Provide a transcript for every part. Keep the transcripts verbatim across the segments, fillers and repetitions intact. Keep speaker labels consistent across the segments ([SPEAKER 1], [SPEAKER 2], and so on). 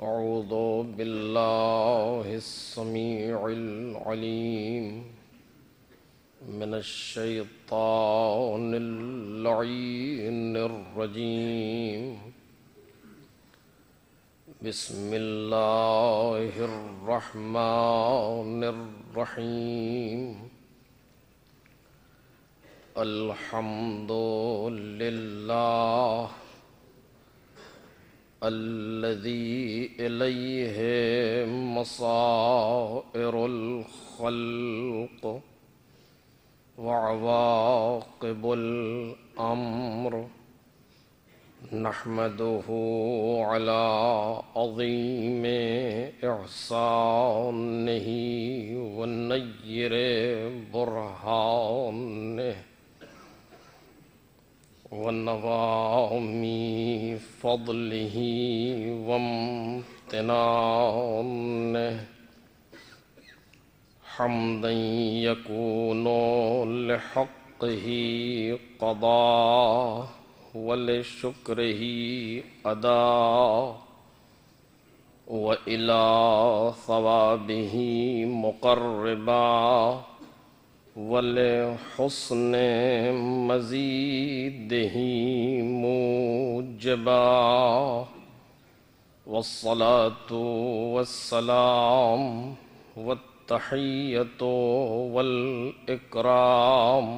[SPEAKER 1] أعوذ بالله السميع العليم من الشيطان اللعين الرجيم. بسم الله الرحمن الرحيم. الحمد لله الذي إليه مصائر الخلق وعواقب الأمر. نحمده على عظيم إحسانه ونير برهانه ونظام فضله وامتنانه، حمدا يكون لحقه قضاء ولشكره أداء، وإلى ثوابه مقربا ولحسن مزيده موجبا. والصلاة والسلام والتحية والإكرام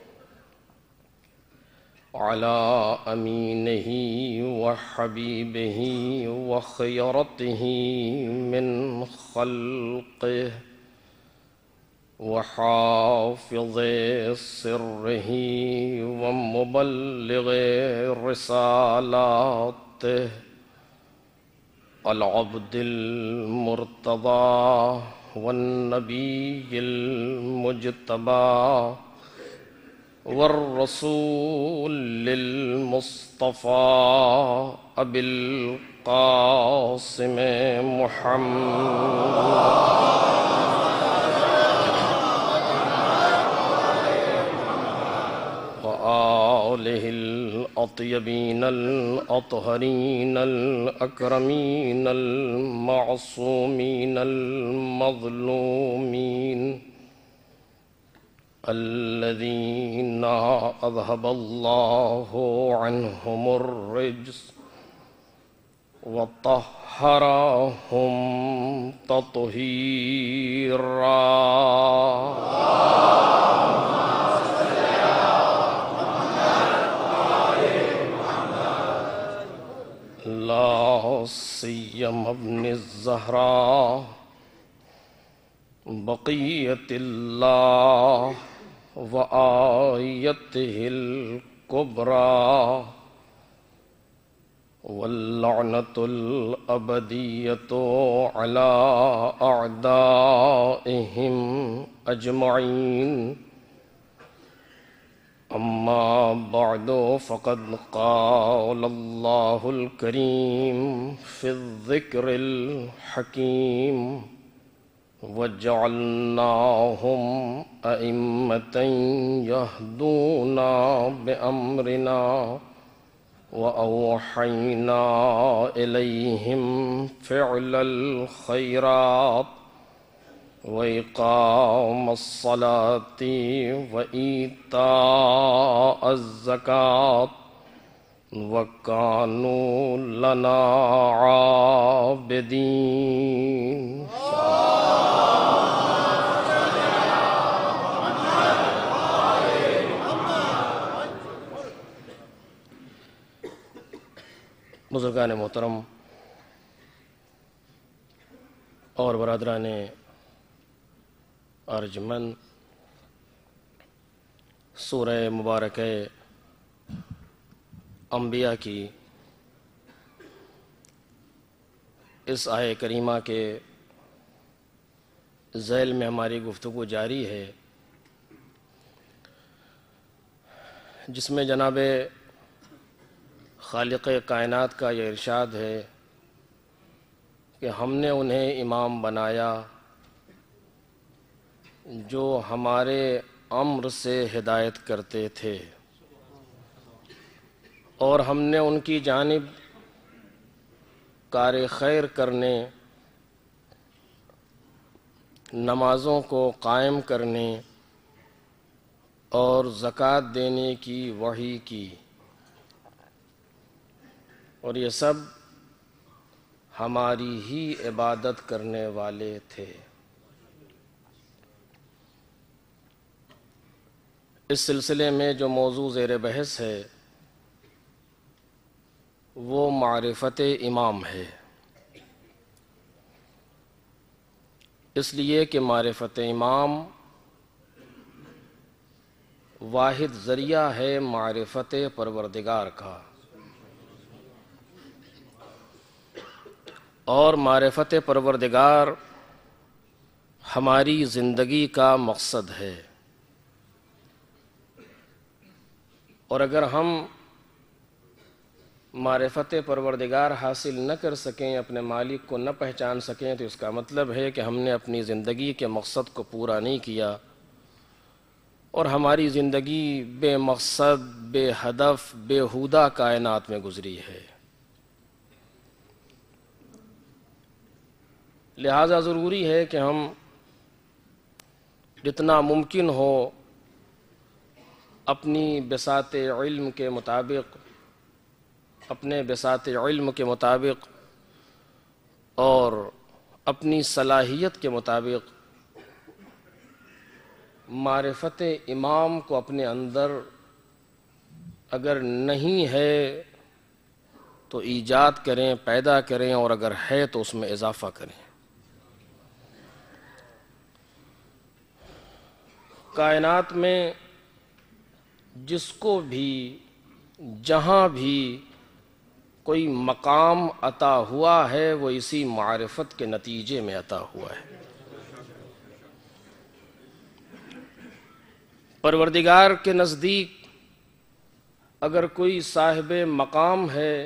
[SPEAKER 1] على أمينه وحبيبه وخيرته من خلقه وحافظ سره ومبلغ رسالاته، العبد المرتضى والنبي المجتبى والرسول المصطفى أبي القاسم محمد وآله الأطيبين الأطهرين الأكرمين المعصومين المظلومين، الذين أذهب الله عنهم الرجس وطهرهم تطهيرا. لا سيما ابن الزهراء بقية الله وآيته الكبرى، واللعنة الأبدية على أعدائهم أجمعين. أما بعد، فقد قال الله الكريم في الذكر الحكيم: وجعلناهم أئمة يهدون بأمرنا وأوحينا إليهم فعل الخيرات وإقام الصلاة وإيتاء الزكاة وكانوا لنا عابدين. بزرگان محترم اور برادران ارجمند، سورہ مبارکہ انبیاء کی اس آیہ کریمہ کے ذیل میں ہماری گفتگو جاری ہے، جس میں جناب خالق کائنات کا یہ ارشاد ہے کہ ہم نے انہیں امام بنایا جو ہمارے امر سے ہدایت کرتے تھے، اور ہم نے ان کی جانب کار خیر کرنے، نمازوں کو قائم کرنے اور زکوٰۃ دینے کی وحی کی، اور یہ سب ہماری ہی عبادت کرنے والے تھے۔ اس سلسلے میں جو موضوع زیر بحث ہے وہ معرفت امام ہے، اس لیے کہ معرفت امام واحد ذریعہ ہے معرفت پروردگار کا، اور معرفت پروردگار ہماری زندگی کا مقصد ہے۔ اور اگر ہم معرفت پروردگار حاصل نہ کر سکیں، اپنے مالک کو نہ پہچان سکیں، تو اس کا مطلب ہے کہ ہم نے اپنی زندگی کے مقصد کو پورا نہیں کیا، اور ہماری زندگی بے مقصد، بے ہدف، بے ہودہ کائنات میں گزری ہے۔ لہذا ضروری ہے کہ ہم جتنا ممکن ہو اپنی بساط علم کے مطابق اپنے بساط علم کے مطابق اور اپنی صلاحیت کے مطابق معرفت امام کو اپنے اندر اگر نہیں ہے تو ایجاد کریں، پیدا کریں، اور اگر ہے تو اس میں اضافہ کریں۔ کائنات میں جس کو بھی جہاں بھی کوئی مقام عطا ہوا ہے وہ اسی معرفت کے نتیجے میں عطا ہوا ہے۔ پروردگار کے نزدیک اگر کوئی صاحب مقام ہے،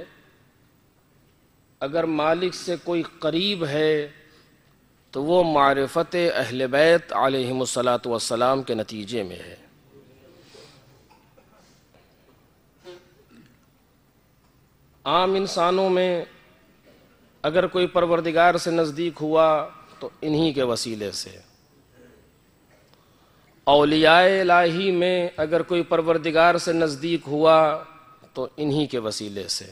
[SPEAKER 1] اگر مالک سے کوئی قریب ہے، تو وہ معرفت اہل بیت علیہم الصلاۃ والسلام کے نتیجے میں ہے۔ عام انسانوں میں اگر کوئی پروردگار سے نزدیک ہوا تو انہی کے وسیلے سے، اولیاء الہی میں اگر کوئی پروردگار سے نزدیک ہوا تو انہی کے وسیلے سے،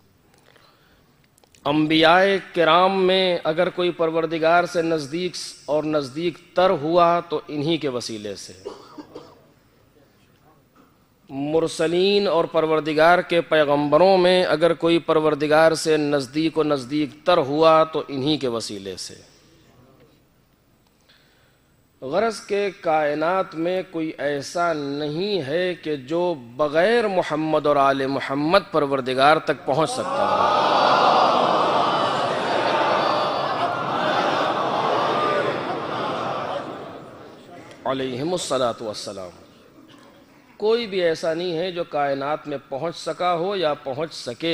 [SPEAKER 1] انبیاء کرام میں اگر کوئی پروردگار سے نزدیک اور نزدیک تر ہوا تو انہی کے وسیلے سے، مرسلین اور پروردگار کے پیغمبروں میں اگر کوئی پروردگار سے نزدیک و نزدیک تر ہوا تو انہی کے وسیلے سے۔ غرض کے کائنات میں کوئی ایسا نہیں ہے کہ جو بغیر محمد اور آل محمد پروردگار تک پہنچ سکتا ہے۔ علیہم الصلاۃ والسلام، کوئی بھی ایسا نہیں ہے جو کائنات میں پہنچ سکا ہو یا پہنچ سکے۔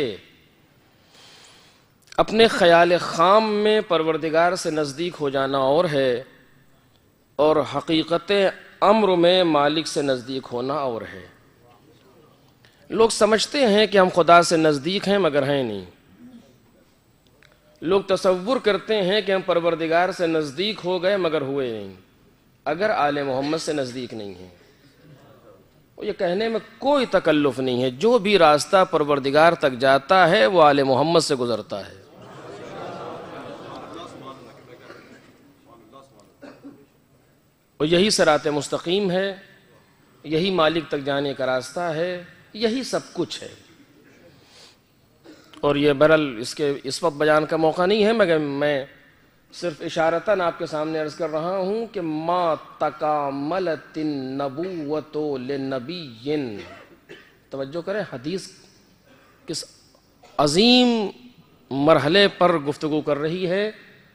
[SPEAKER 1] اپنے خیال خام میں پروردگار سے نزدیک ہو جانا اور ہے، اور حقیقت امر میں مالک سے نزدیک ہونا اور ہے۔ لوگ سمجھتے ہیں کہ ہم خدا سے نزدیک ہیں مگر ہیں نہیں۔ لوگ تصور کرتے ہیں کہ ہم پروردگار سے نزدیک ہو گئے مگر ہوئے نہیں، اگر آل محمد سے نزدیک نہیں ہیں۔ یہ کہنے میں کوئی تکلف نہیں ہے، جو بھی راستہ پروردگار تک جاتا ہے وہ آل محمد سے گزرتا ہے۔ اور یہی صراط مستقیم ہے، یہی مالک تک جانے کا راستہ ہے، یہی سب کچھ ہے۔ اور یہ برل اس کے اس وقت بیان کا موقع نہیں ہے، مگر میں صرف اشارتاً آپ کے سامنے عرض کر رہا ہوں کہ ما تکاملت النبوۃ لنبی، توجہ کریں، حدیث کس عظیم مرحلے پر گفتگو کر رہی ہے۔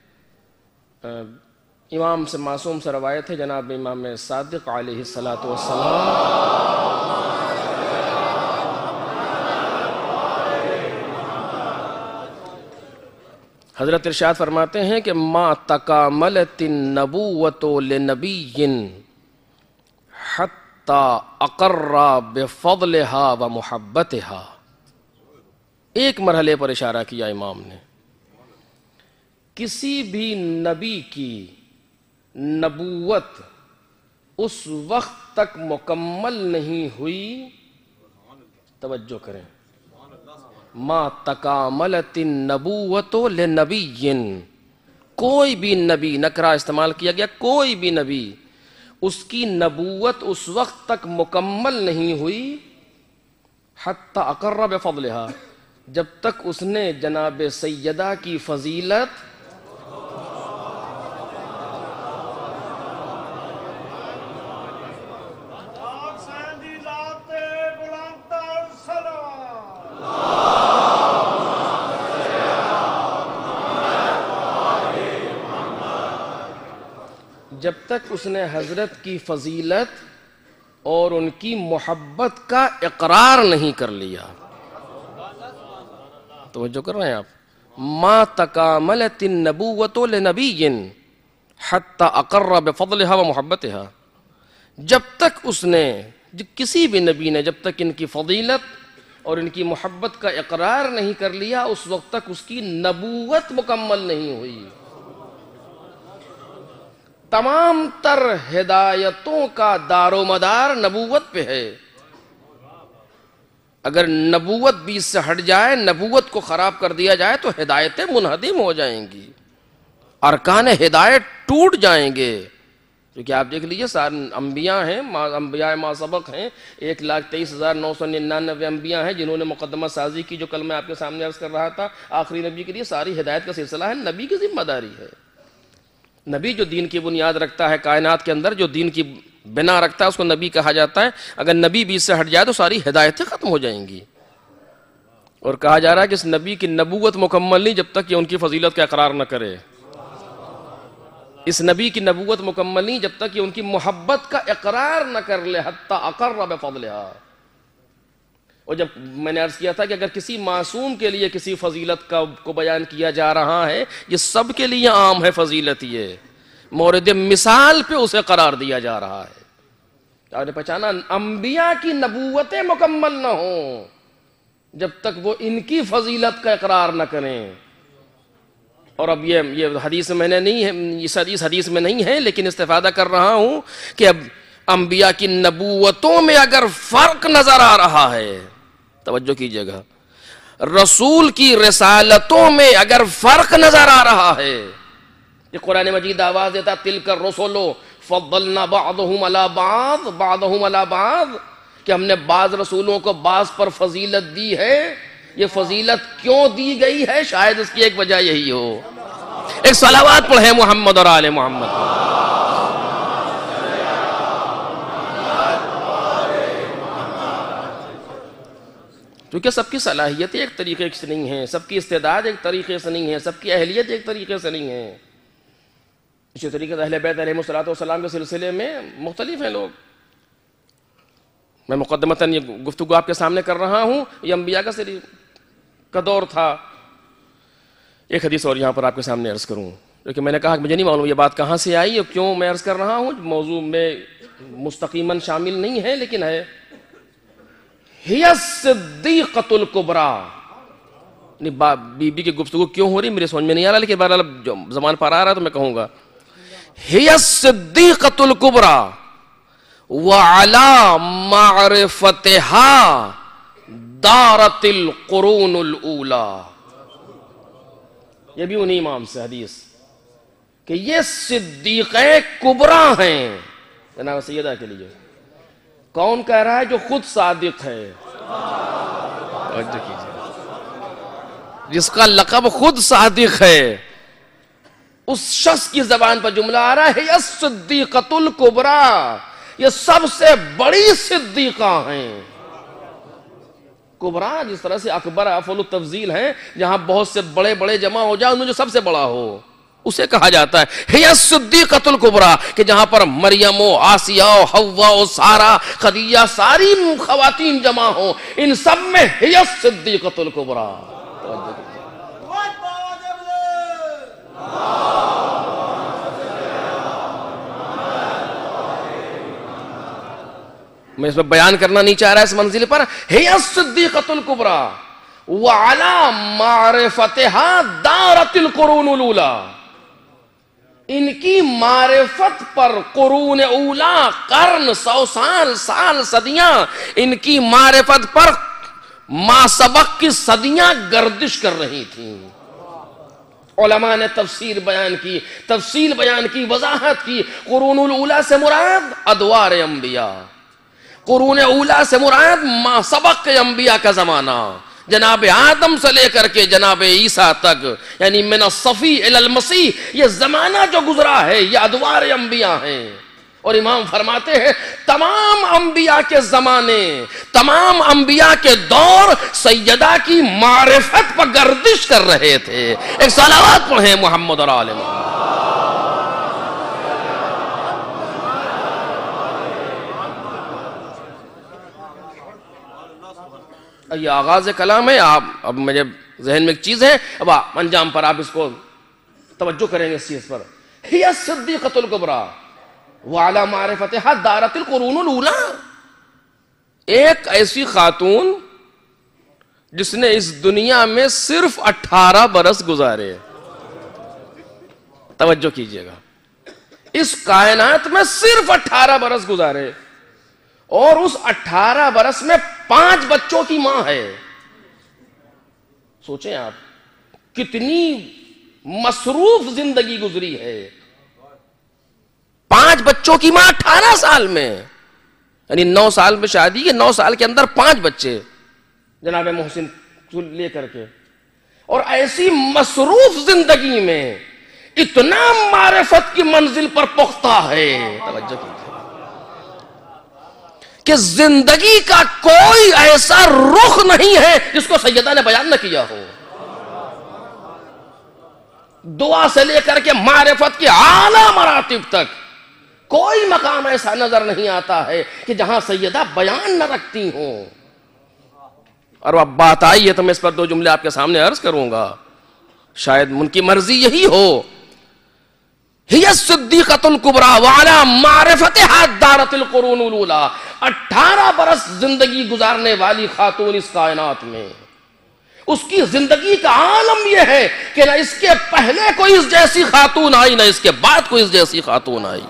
[SPEAKER 1] امام سے معصوم سے روایت ہے، جناب امام صادق علیہ الصلاۃ والسلام حضرت ارشاد فرماتے ہیں کہ ما تکاملت النبوۃ لنبی حتی اقر بفضلها ومحبتها۔ ایک مرحلے پر اشارہ کیا امام نے، کسی بھی نبی کی نبوت اس وقت تک مکمل نہیں ہوئی، توجہ کریں، ما تکاملت النبوۃ لنبی، کوئی بھی نبی، نکرہ استعمال کیا گیا، کوئی بھی نبی اس کی نبوت اس وقت تک مکمل نہیں ہوئی حتی اقر بفضلہا، جب تک اس نے جناب سیدہ کی فضیلت جب تک اس نے حضرت کی فضیلت اور ان کی محبت کا اقرار نہیں کر لیا. توجہ کر رہے ہیں آپ؟ ما تکاملت النبوۃ لنبی حتی اقر بفضلها و محبتها، جب تک اس نے، کسی بھی نبی نے جب تک ان کی فضیلت اور ان کی محبت کا اقرار نہیں کر لیا اس وقت تک اس کی نبوت مکمل نہیں ہوئی. تمام تر ہدایتوں کا دار و مدار نبوت پہ ہے. اگر نبوت بیچ سے ہٹ جائے، نبوت کو خراب کر دیا جائے تو ہدایتیں منہدم ہو جائیں گی، ارکان ہدایت ٹوٹ جائیں گے. کیونکہ آپ دیکھ لیجئے سارے انبیاء ہیں، انبیاء ما سبق ہیں، ایک لاکھ تیئیس ہزار نو سو ننانوے انبیاء ہیں جنہوں نے مقدمہ سازی کی، جو کل میں آپ کے سامنے عرض کر رہا تھا. آخری نبی کے لیے ساری ہدایت کا سلسلہ ہے، نبی کی ذمہ داری ہے. نبی جو دین کی بنیاد رکھتا ہے، کائنات کے اندر جو دین کی بنا رکھتا ہے اس کو نبی کہا جاتا ہے. اگر نبی بیچ سے ہٹ جائے تو ساری ہدایتیں ختم ہو جائیں گی. اور کہا جا رہا ہے کہ اس نبی کی نبوت مکمل نہیں جب تک کہ ان کی فضیلت کا اقرار نہ کرے. اس نبی کی نبوت مکمل نہیں جب تک کہ ان کی محبت کا اقرار نہ کر لے، حتی اقر بفضلہا. اور جب میں نے عرض کیا تھا کہ اگر کسی معصوم کے لیے کسی فضیلت کا کو بیان کیا جا رہا ہے، یہ سب کے لیے عام ہے فضیلت، یہ مورد مثال پہ اسے قرار دیا جا رہا ہے. آپ نے پہچانا؟ انبیاء کی نبوتیں مکمل نہ ہوں جب تک وہ ان کی فضیلت کا اقرار نہ کریں. اور اب یہ یہ حدیث میں نے نہیں ہے، اس حدیث حدیث میں نہیں ہے، لیکن استفادہ کر رہا ہوں کہ اب انبیاء کی نبوتوں میں اگر فرق نظر آ رہا ہے، توجہ کیجئے گا، رسول کی رسالتوں میں اگر فرق نظر آ رہا ہے، یہ قرآن مجید آواز دیتا تلک الرسل فضلنا بعضهم علی بعض بعضهم علی بعض، کہ ہم نے بعض رسولوں کو بعض پر فضیلت دی ہے. یہ فضیلت کیوں دی گئی ہے؟ شاید اس کی ایک وجہ یہی ہو. ایک صلوات پڑھیں محمد اور آل محمد. کیونکہ سب کی صلاحیتیں ایک طریقے سے نہیں ہیں، سب کی استعداد ایک طریقے سے نہیں ہے، سب کی اہلیت ایک طریقے سے نہیں ہے. اسی طریقے سے اہل بیت علیہ الصلوۃ والسلام کے سلسلے میں مختلف ہیں لوگ. میں مقدمتاً یہ گفتگو آپ کے سامنے کر رہا ہوں، یہ انبیاء کا سری کا دور تھا. ایک حدیث اور یہاں پر آپ کے سامنے عرض کروں، لیکن میں نے کہا کہ مجھے نہیں معلوم یہ بات کہاں سے آئی اور کیوں میں عرض کر رہا ہوں، موضوع میں مستقیماً شامل نہیں ہے لیکن ہے. ہی الصدیقۃ الکبریٰ. بی بی کی گفتگو کیوں ہو رہی میرے سمجھ میں نہیں آ رہا، لیکن بہرحال جو زبان پر آ رہا تو میں کہوں گا. ہی الصدیقۃ الکبریٰ وعلی معرفتہا دارت القرون الاولی. یہ بھی انہی امام سے حدیث کہ یہ صدیقہ کبریٰ ہیں جناب سیدہ کے لیے. کون کہہ رہا ہے؟ جو خود صادق ہے، جس کا لقب خود صادق ہے، اس شخص کی زبان پر جملہ آ رہا ہے الصدیقۃ الکبریٰ. یہ سب سے بڑی صدیقہ ہیں. کبریٰ جس طرح سے اکبر افعل التفضیل ہیں، جہاں بہت سے بڑے بڑے جمع ہو جائے ان میں جو سب سے بڑا ہو اسے کہا جاتا ہے ہی الصدیقۃ الکبریٰ. کہ جہاں پر مریم و آسیہ و حوا و سارہ خدیجہ ساری خواتین جمع ہوں، ان سب میں ہی الصدیقۃ الکبریٰ. میں اس میں بیان کرنا نہیں چاہ رہا اس منزل پر. ہی الصدیقۃ الکبریٰ وَعَلَى مَعْرِفَتِهَا دَارَتِ الْقُرُونُ الْأُولَى، ان کی معرفت پر قرون اولا، قرن، سو سال، سال، صدیاں، ان کی معرفت پر ما سبق کی صدیاں گردش کر رہی تھیں۔ علماء نے تفسیر بیان کی، تفصیل بیان کی، وضاحت کی۔ قرون الاولا سے مراد ادوار انبیاء، قرون اولا سے مراد ما سبق کے انبیاء کا زمانہ، جناب آدم سے لے کر کے جناب عیسیٰ تک، یعنی من الصفی الی المسیح، یہ زمانہ جو گزرا ہے یہ ادوار انبیاء ہیں۔ اور امام فرماتے ہیں تمام انبیاء کے زمانے، تمام انبیاء کے دور سیدہ کی معرفت پر گردش کر رہے تھے۔ ایک صلوات پڑھیں محمد اور آل محمد۔ یہ آغاز کلام ہے، آپ اب میرے ذہن میں ایک چیز ہے، اب انجام پر آپ اس کو توجہ کریں گے اس چیز پر۔ ہی الصدیقۃ الکبریٰ وعلی معرفتہا دارت القرون الاولیٰ، ایک ایسی خاتون جس نے اس دنیا میں صرف اٹھارہ برس گزارے، توجہ کیجئے گا، اس کائنات میں صرف اٹھارہ برس گزارے، اور اس اٹھارہ برس میں پانچ بچوں کی ماں ہے۔ سوچیں آپ کتنی مصروف زندگی گزری ہے، پانچ بچوں کی ماں اٹھارہ سال میں، یعنی نو سال میں شادی ہے، نو سال کے اندر پانچ بچے جناب محسن لے کر کے، اور ایسی مصروف زندگی میں اتنا معرفت کی منزل پر پختہ ہے، توجہ کیجیے کہ زندگی کا کوئی ایسا رخ نہیں ہے جس کو سیدہ نے بیان نہ کیا ہو، دعا سے لے کر کے معرفت کے اعلیٰ مراتب تک کوئی مقام ایسا نظر نہیں آتا ہے کہ جہاں سیدہ بیان نہ رکھتی ہوں۔ اور اب بات آئی ہے تو میں اس پر دو جملے آپ کے سامنے عرض کروں گا، شاید ان کی مرضی یہی ہو۔ ہی الصدیقۃ الکبریٰ وعلی معرفتہا دارت القرون الاولیٰ، اٹھارہ برس زندگی گزارنے والی خاتون اس کائنات میں، اس کی زندگی کا عالم یہ ہے کہ نہ اس کے پہلے کوئی اس جیسی خاتون آئی، نہ اس کے بعد کوئی اس جیسی خاتون آئی۔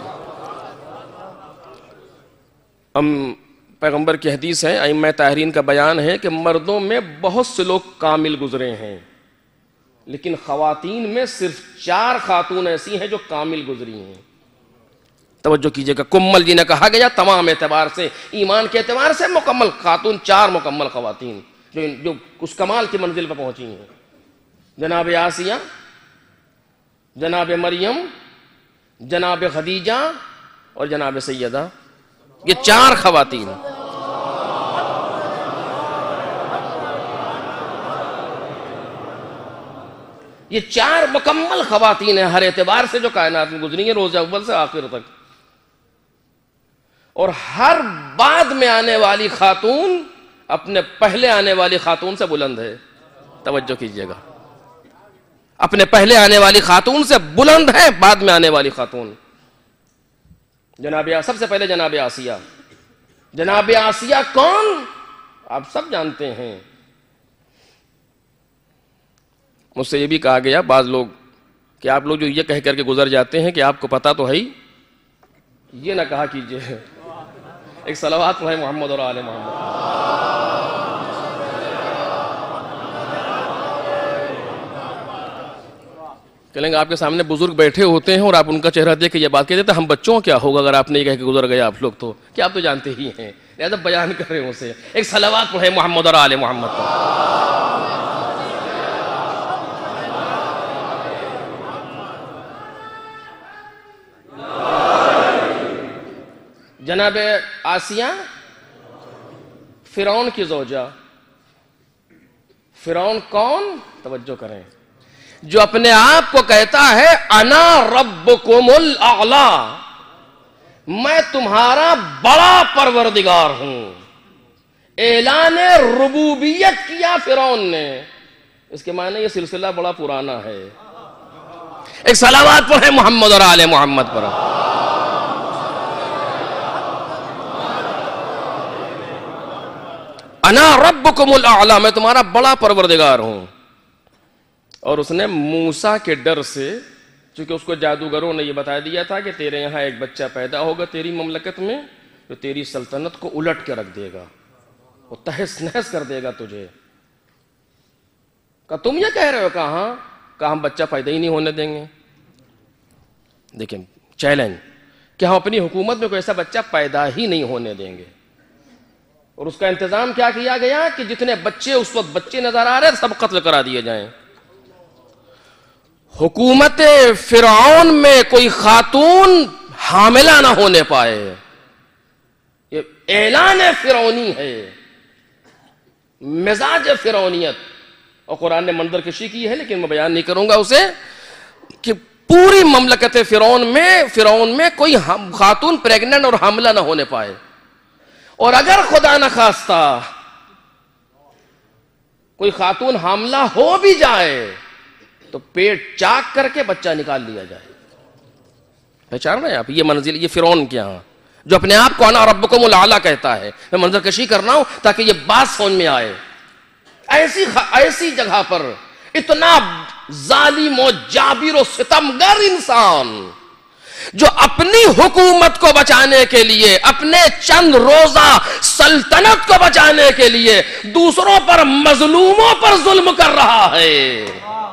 [SPEAKER 1] ہم پیغمبر کی حدیث ہے، ائمہ طاہرین کا بیان ہے کہ مردوں میں بہت سے لوگ کامل گزرے ہیں، لیکن خواتین میں صرف چار خاتون ایسی ہیں جو کامل گزری ہیں۔ توجہ کیجئے گا، کمل جنہیں کہا گیا تمام اعتبار سے، ایمان کے اعتبار سے مکمل خاتون، چار مکمل خواتین جو جو اس کمال کی منزل پر پہنچی ہیں، جناب آسیہ، جناب مریم، جناب خدیجہ اور جناب سیدہ، یہ چار خواتین۔ یہ چار مکمل خواتین ہیں ہر اعتبار سے جو کائنات میں گزری ہیں، روز اول سے آخر تک، اور ہر بعد میں آنے والی خاتون اپنے پہلے آنے والی خاتون سے بلند ہے۔ توجہ کیجئے گا، اپنے پہلے آنے والی خاتون سے بلند ہے بعد میں آنے والی خاتون۔ جناب سب سے پہلے جناب آسیہ، جناب آسیہ کون آپ سب جانتے ہیں۔ مجھ سے یہ بھی کہا گیا بعض لوگ کہ آپ لوگ جو یہ کہہ کر کے گزر جاتے ہیں کہ آپ کو پتا تو ہے ہی، یہ نہ کہا کیجئے۔ ایک صلوات ہے محمد اور آل محمد۔ کہیں گے آپ کے سامنے بزرگ بیٹھے ہوتے ہیں اور آپ ان کا چہرہ دیکھ کے یہ بات کہتے ہیں ہم بچوں کیا ہوگا اگر آپ نے یہ کہہ کے گزر گئے آپ لوگ، تو کیا آپ تو جانتے ہی ہیں، لہذا بیان کر رہے ہیں اسے۔ ایک صلوات پڑھے محمد اور آل محمد پر۔ جناب آسیہ فرعون کی زوجہ، فرعون کون؟ توجہ کریں، جو اپنے آپ کو کہتا ہے انا ربکم الاعلی، میں تمہارا بڑا پروردگار ہوں، اعلان ربوبیت کیا فرعون نے۔ اس کے معنی یہ سلسلہ بڑا پرانا ہے۔ ایک صلوات پڑھے محمد اور آل محمد پر۔ انا ربکم الاعلی، میں تمہارا بڑا پروردگار ہوں. اور اس نے موسیٰ کے ڈر سے، چونکہ اس کو جادوگروں نے یہ بتا دیا تھا کہ تیرے یہاں ایک بچہ پیدا ہوگا تیری مملکت میں جو تیری سلطنت کو الٹ کے رکھ دے گا، وہ تہس نہس کر دے گا تجھے. کہا تم یہ کہہ رہے ہو؟ کہا ہاں. کہا ہم بچہ پیدا ہی نہیں ہونے دیں گے. دیکھیں چیلنج کہ ہم اپنی حکومت میں کوئی ایسا بچہ پیدا ہی نہیں ہونے دیں گے. اور اس کا انتظام کیا کیا گیا کہ جتنے بچے اس وقت بچے نظر آ رہے سب قتل کرا دیے جائیں. حکومت فرعون میں کوئی خاتون حاملہ نہ ہونے پائے، یہ اعلان فرعونی ہے، مزاج فرعونیت. اور قرآن نے منظر کشی کی ہے لیکن میں بیان نہیں کروں گا اسے، کہ پوری مملکت فرعون میں فرعون میں کوئی خاتون پریگننٹ اور حاملہ نہ ہونے پائے. اور اگر خدا نہ خواستہ کوئی خاتون حاملہ ہو بھی جائے تو پیٹ چاک کر کے بچہ نکال لیا جائے. پہچان رہے ہیں آپ یہ منزل؟ یہ فرعون کے یہاں جو اپنے آپ کو انا ربکم الاعلی کہتا ہے. میں منظر کشی کر رہا ہوں تاکہ یہ بات سمجھ میں آئے. ایسی ایسی جگہ پر اتنا ظالم و جابر و ستمگر انسان جو اپنی حکومت کو بچانے کے لیے، اپنے چند روزہ سلطنت کو بچانے کے لیے دوسروں پر، مظلوموں پر ظلم کر رہا ہے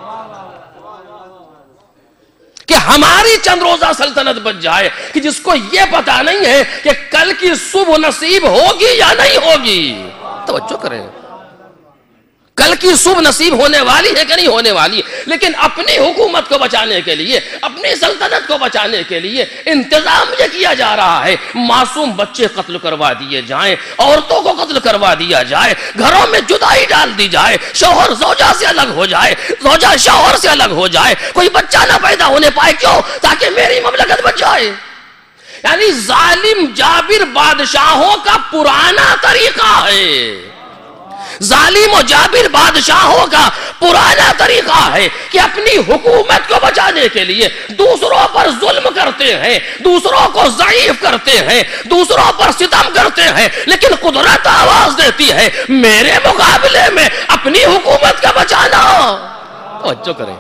[SPEAKER 1] کہ ہماری چند روزہ سلطنت بچ جائے، کہ جس کو یہ پتا نہیں ہے کہ کل کی صبح نصیب ہوگی یا نہیں ہوگی. توجہ کریں، کل کی صبح نصیب ہونے والی ہے کہ نہیں ہونے والی، لیکن اپنی حکومت کو بچانے کے لیے، اپنی سلطنت کو بچانے کے لیے انتظام یہ کیا جا رہا ہے معصوم بچے قتل کروا دیے جائیں، عورتوں کو قتل کروا دیا جائے، گھروں میں جدائی ڈال دی جائے، شوہر زوجہ سے الگ ہو جائے، زوجہ شوہر سے الگ ہو جائے، کوئی بچہ نہ پیدا ہونے پائے. کیوں؟ تاکہ میری مملکت بچ جائے. یعنی ظالم جابر بادشاہوں کا پرانا طریقہ ہے، ظالم و جابر بادشاہوں کا پرانا طریقہ ہے کہ اپنی حکومت کو بچانے کے لیے دوسروں پر ظلم کرتے ہیں، دوسروں کو ضعیف کرتے ہیں، دوسروں پر ستم کرتے ہیں، لیکن قدرت آواز دیتی ہے میرے مقابلے میں اپنی حکومت کا بچانا. توجہ کریں،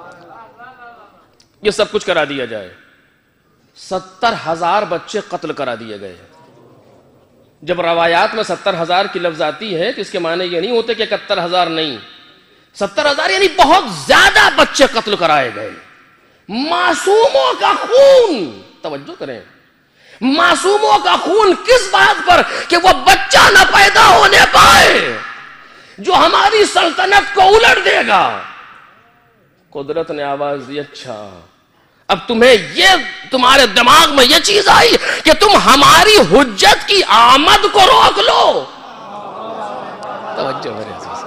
[SPEAKER 1] یہ سب کچھ کرا دیا جائے. ستر ہزار بچے قتل کرا دیے گئے. جب روایات میں ستر ہزار کی لفظ آتی ہے تو اس کے معنی یہ نہیں ہوتے کہ اکہتر ہزار نہیں، ستر ہزار یعنی بہت زیادہ بچے قتل کرائے گئے. معصوموں کا خون، توجہ کریں، معصوموں کا خون کس بات پر؟ کہ وہ بچہ نہ پیدا ہونے پائے جو ہماری سلطنت کو الٹ دے گا. قدرت نے آواز دی اچھا اب تمہیں یہ تمہارے دماغ میں یہ چیز آئی کہ تم ہماری حجت کی آمد کو روک لو. توجہ میرے عزیز،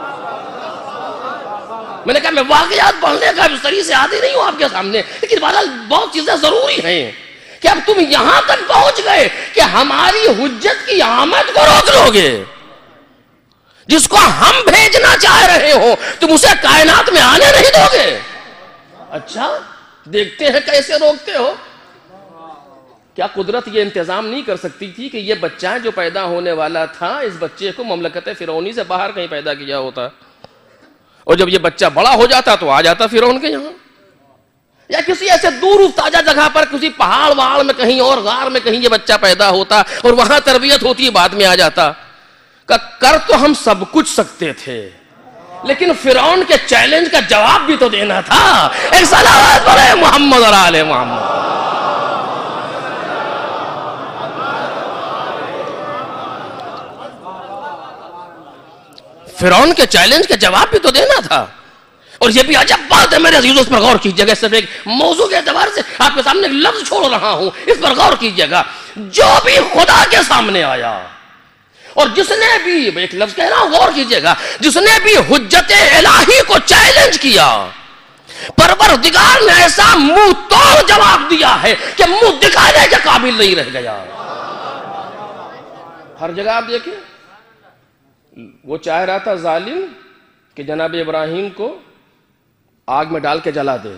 [SPEAKER 1] میں نے کہا میں واقعات پڑھنے کا مستری سے عادی نہیں ہوں آپ کے سامنے، لیکن بہرحال بہت چیزیں ضروری ہیں کہ اب تم یہاں تک پہنچ گئے کہ ہماری حجت کی آمد کو روک لو گے. جس کو ہم بھیجنا چاہ رہے ہو تم اسے کائنات میں آنے نہیں دو گے. اچھا دیکھتے ہیں کیسے روکتے ہو. کیا قدرت یہ انتظام نہیں کر سکتی تھی کہ یہ بچہ جو پیدا ہونے والا تھا اس بچے کو مملکت فرعونی سے باہر کہیں پیدا کیا ہوتا، اور جب یہ بچہ بڑا ہو جاتا تو آ جاتا فرعون کے یہاں، یا کسی ایسے دور افتادہ جگہ پر کسی پہاڑ وہاڑ میں کہیں اور غار میں کہیں یہ بچہ پیدا ہوتا اور وہاں تربیت ہوتی بعد میں آ جاتا. کر تو ہم سب کچھ سکتے تھے لیکن فرعون کے چیلنج کا جواب بھی تو دینا تھا. ایک صلوات پڑھے محمد اور آل محمد. فرعون کے چیلنج کا جواب بھی تو دینا تھا. اور یہ بھی عجب بات ہے میرے عزیزوں، اس پر غور کیجیے گا. صرف ایک موضوع کے اعتبار سے آپ کے سامنے ایک لفظ چھوڑ رہا ہوں، اس پر غور کیجیے گا. جو بھی خدا کے سامنے آیا اور جس نے بھی، ایک لفظ کہہ رہا ہوں غور کیجیے گا، جس نے بھی حجت الہی کو چیلنج کیا، پروردگار نے ایسا منہ توڑ جواب دیا ہے کہ منہ دکھانے کے قابل نہیں رہ گیا. ہر جگہ آپ دیکھیں، وہ چاہ رہا تھا ظالم کہ جناب ابراہیم کو آگ میں ڈال کے جلا دے.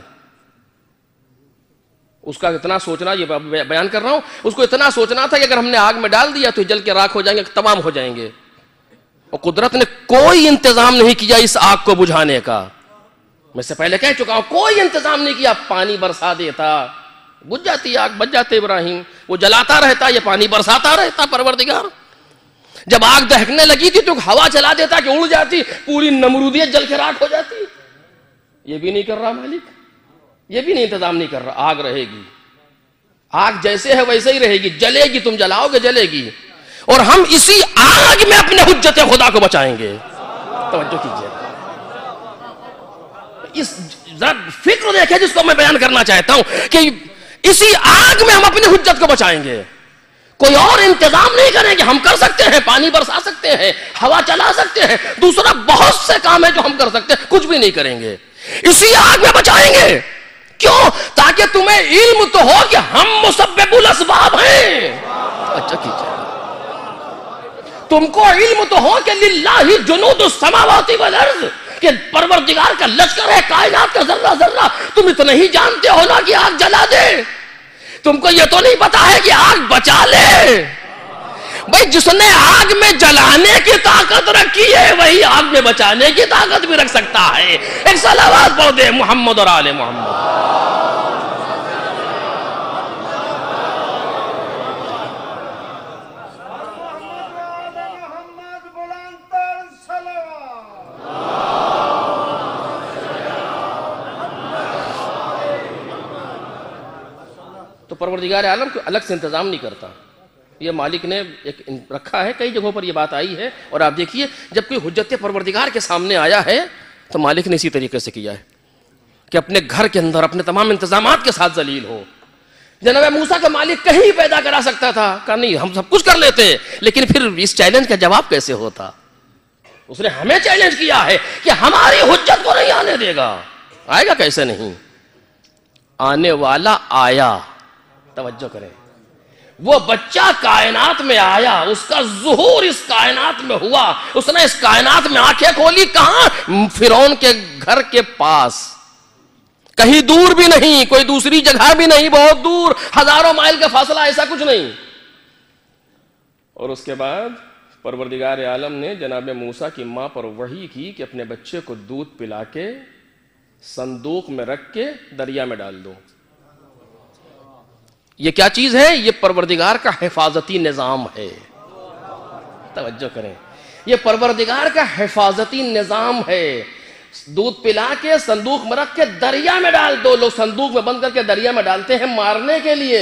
[SPEAKER 1] اس کا اتنا سوچنا، یہ بیان کر رہا ہوں، اس کو اتنا سوچنا تھا کہ اگر ہم نے آگ میں ڈال دیا تو جل کے راکھ ہو جائیں گے، تمام ہو جائیں گے. اور قدرت نے کوئی انتظام نہیں کیا اس آگ کو بجھانے کا. میں سے پہلے کہہ چکا ہوں کوئی انتظام نہیں کیا. پانی برسا دیتا, بجھ جاتی آگ, بچ جاتے ابراہیم. وہ جلاتا رہتا, یہ پانی برساتا رہتا پروردگار. جب آگ دہکنے لگی تھی تو ہوا چلا دیتا کہ اڑ جاتی, پوری نمرودیت جل کے راکھ ہو جاتی. یہ بھی نہیں کر رہا مالک, یہ بھی نہیں انتظام نہیں کر رہا. آگ رہے گی, آگ جیسے ہے ویسے ہی رہے گی, جلے گی, تم جلاؤ گے جلے گی, اور ہم اسی آگ میں اپنے حجت خدا کو بچائیں گے. توجہ کیجیے, اس فکر دیکھیں جس کو میں بیان کرنا چاہتا ہوں کہ اسی آگ میں ہم اپنی حجت کو بچائیں گے. کوئی اور انتظام نہیں کریں گے. ہم کر سکتے ہیں, پانی برسا سکتے ہیں, ہوا چلا سکتے ہیں, دوسرا بہت سے کام ہے جو ہم کر سکتے ہیں, کچھ بھی نہیں کریں گے. اسی آگ میں بچائیں گے. کیوں؟ تاکہ تمہیں علم تو ہو کہ ہم مسبب الاسباب ہیں. اچھا کیجیے, تم کو علم تو ہو کہ للہ جنود السماوات والارض, کہ پروردگار کا لشکر ہے کائنات کا ذرہ ذرہ. تم اتنا ہی جانتے ہو نا کہ آگ جلا دے. تم کو یہ تو نہیں پتا ہے کہ آگ بچا لے. بھئی جس نے آگ میں جلانے کی طاقت رکھی ہے وہی آگ میں بچانے کی طاقت بھی رکھ سکتا ہے. ایک صلوات پڑھ دے محمد اور آل محمد. تو پروردگار عالم کو الگ سے انتظام نہیں کرتا, یہ مالک نے ایک رکھا ہے. کئی جگہوں پر یہ بات آئی ہے, اور آپ دیکھیے جب کوئی حجت پروردگار کے سامنے آیا ہے تو مالک نے اسی طریقے سے کیا ہے کہ اپنے گھر کے اندر اپنے تمام انتظامات کے ساتھ ذلیل ہو. جناب موسیٰ کا مالک کہیں پیدا کرا سکتا تھا, کہا نہیں ہم سب کچھ کر لیتے, لیکن پھر اس چیلنج کا جواب کیسے ہوتا. اس نے ہمیں چیلنج کیا ہے کہ ہماری حجت کو نہیں آنے دے گا. آئے گا کیسے نہیں, آنے والا آیا. توجہ کریں, وہ بچہ کائنات میں آیا, اس کا ظہور اس کائنات میں ہوا. اس نے اس کائنات میں آنکھیں کھولی. کہاں؟ فرعون کے گھر کے پاس, کہیں دور بھی نہیں, کوئی دوسری جگہ بھی نہیں, بہت دور, ہزاروں مائل کا فاصلہ, ایسا کچھ نہیں. اور اس کے بعد پروردگار عالم نے جناب موسیٰ کی ماں پر وحی کی کہ اپنے بچے کو دودھ پلا کے صندوق میں رکھ کے دریا میں ڈال دو. یہ کیا چیز ہے؟ یہ پروردگار کا حفاظتی نظام ہے. توجہ کریں, یہ پروردگار کا حفاظتی نظام ہے. دودھ پلا کے صندوق میں رکھ کے دریا میں ڈال دو. لوگ صندوق میں بند کر کے دریا میں ڈالتے ہیں مارنے کے لیے.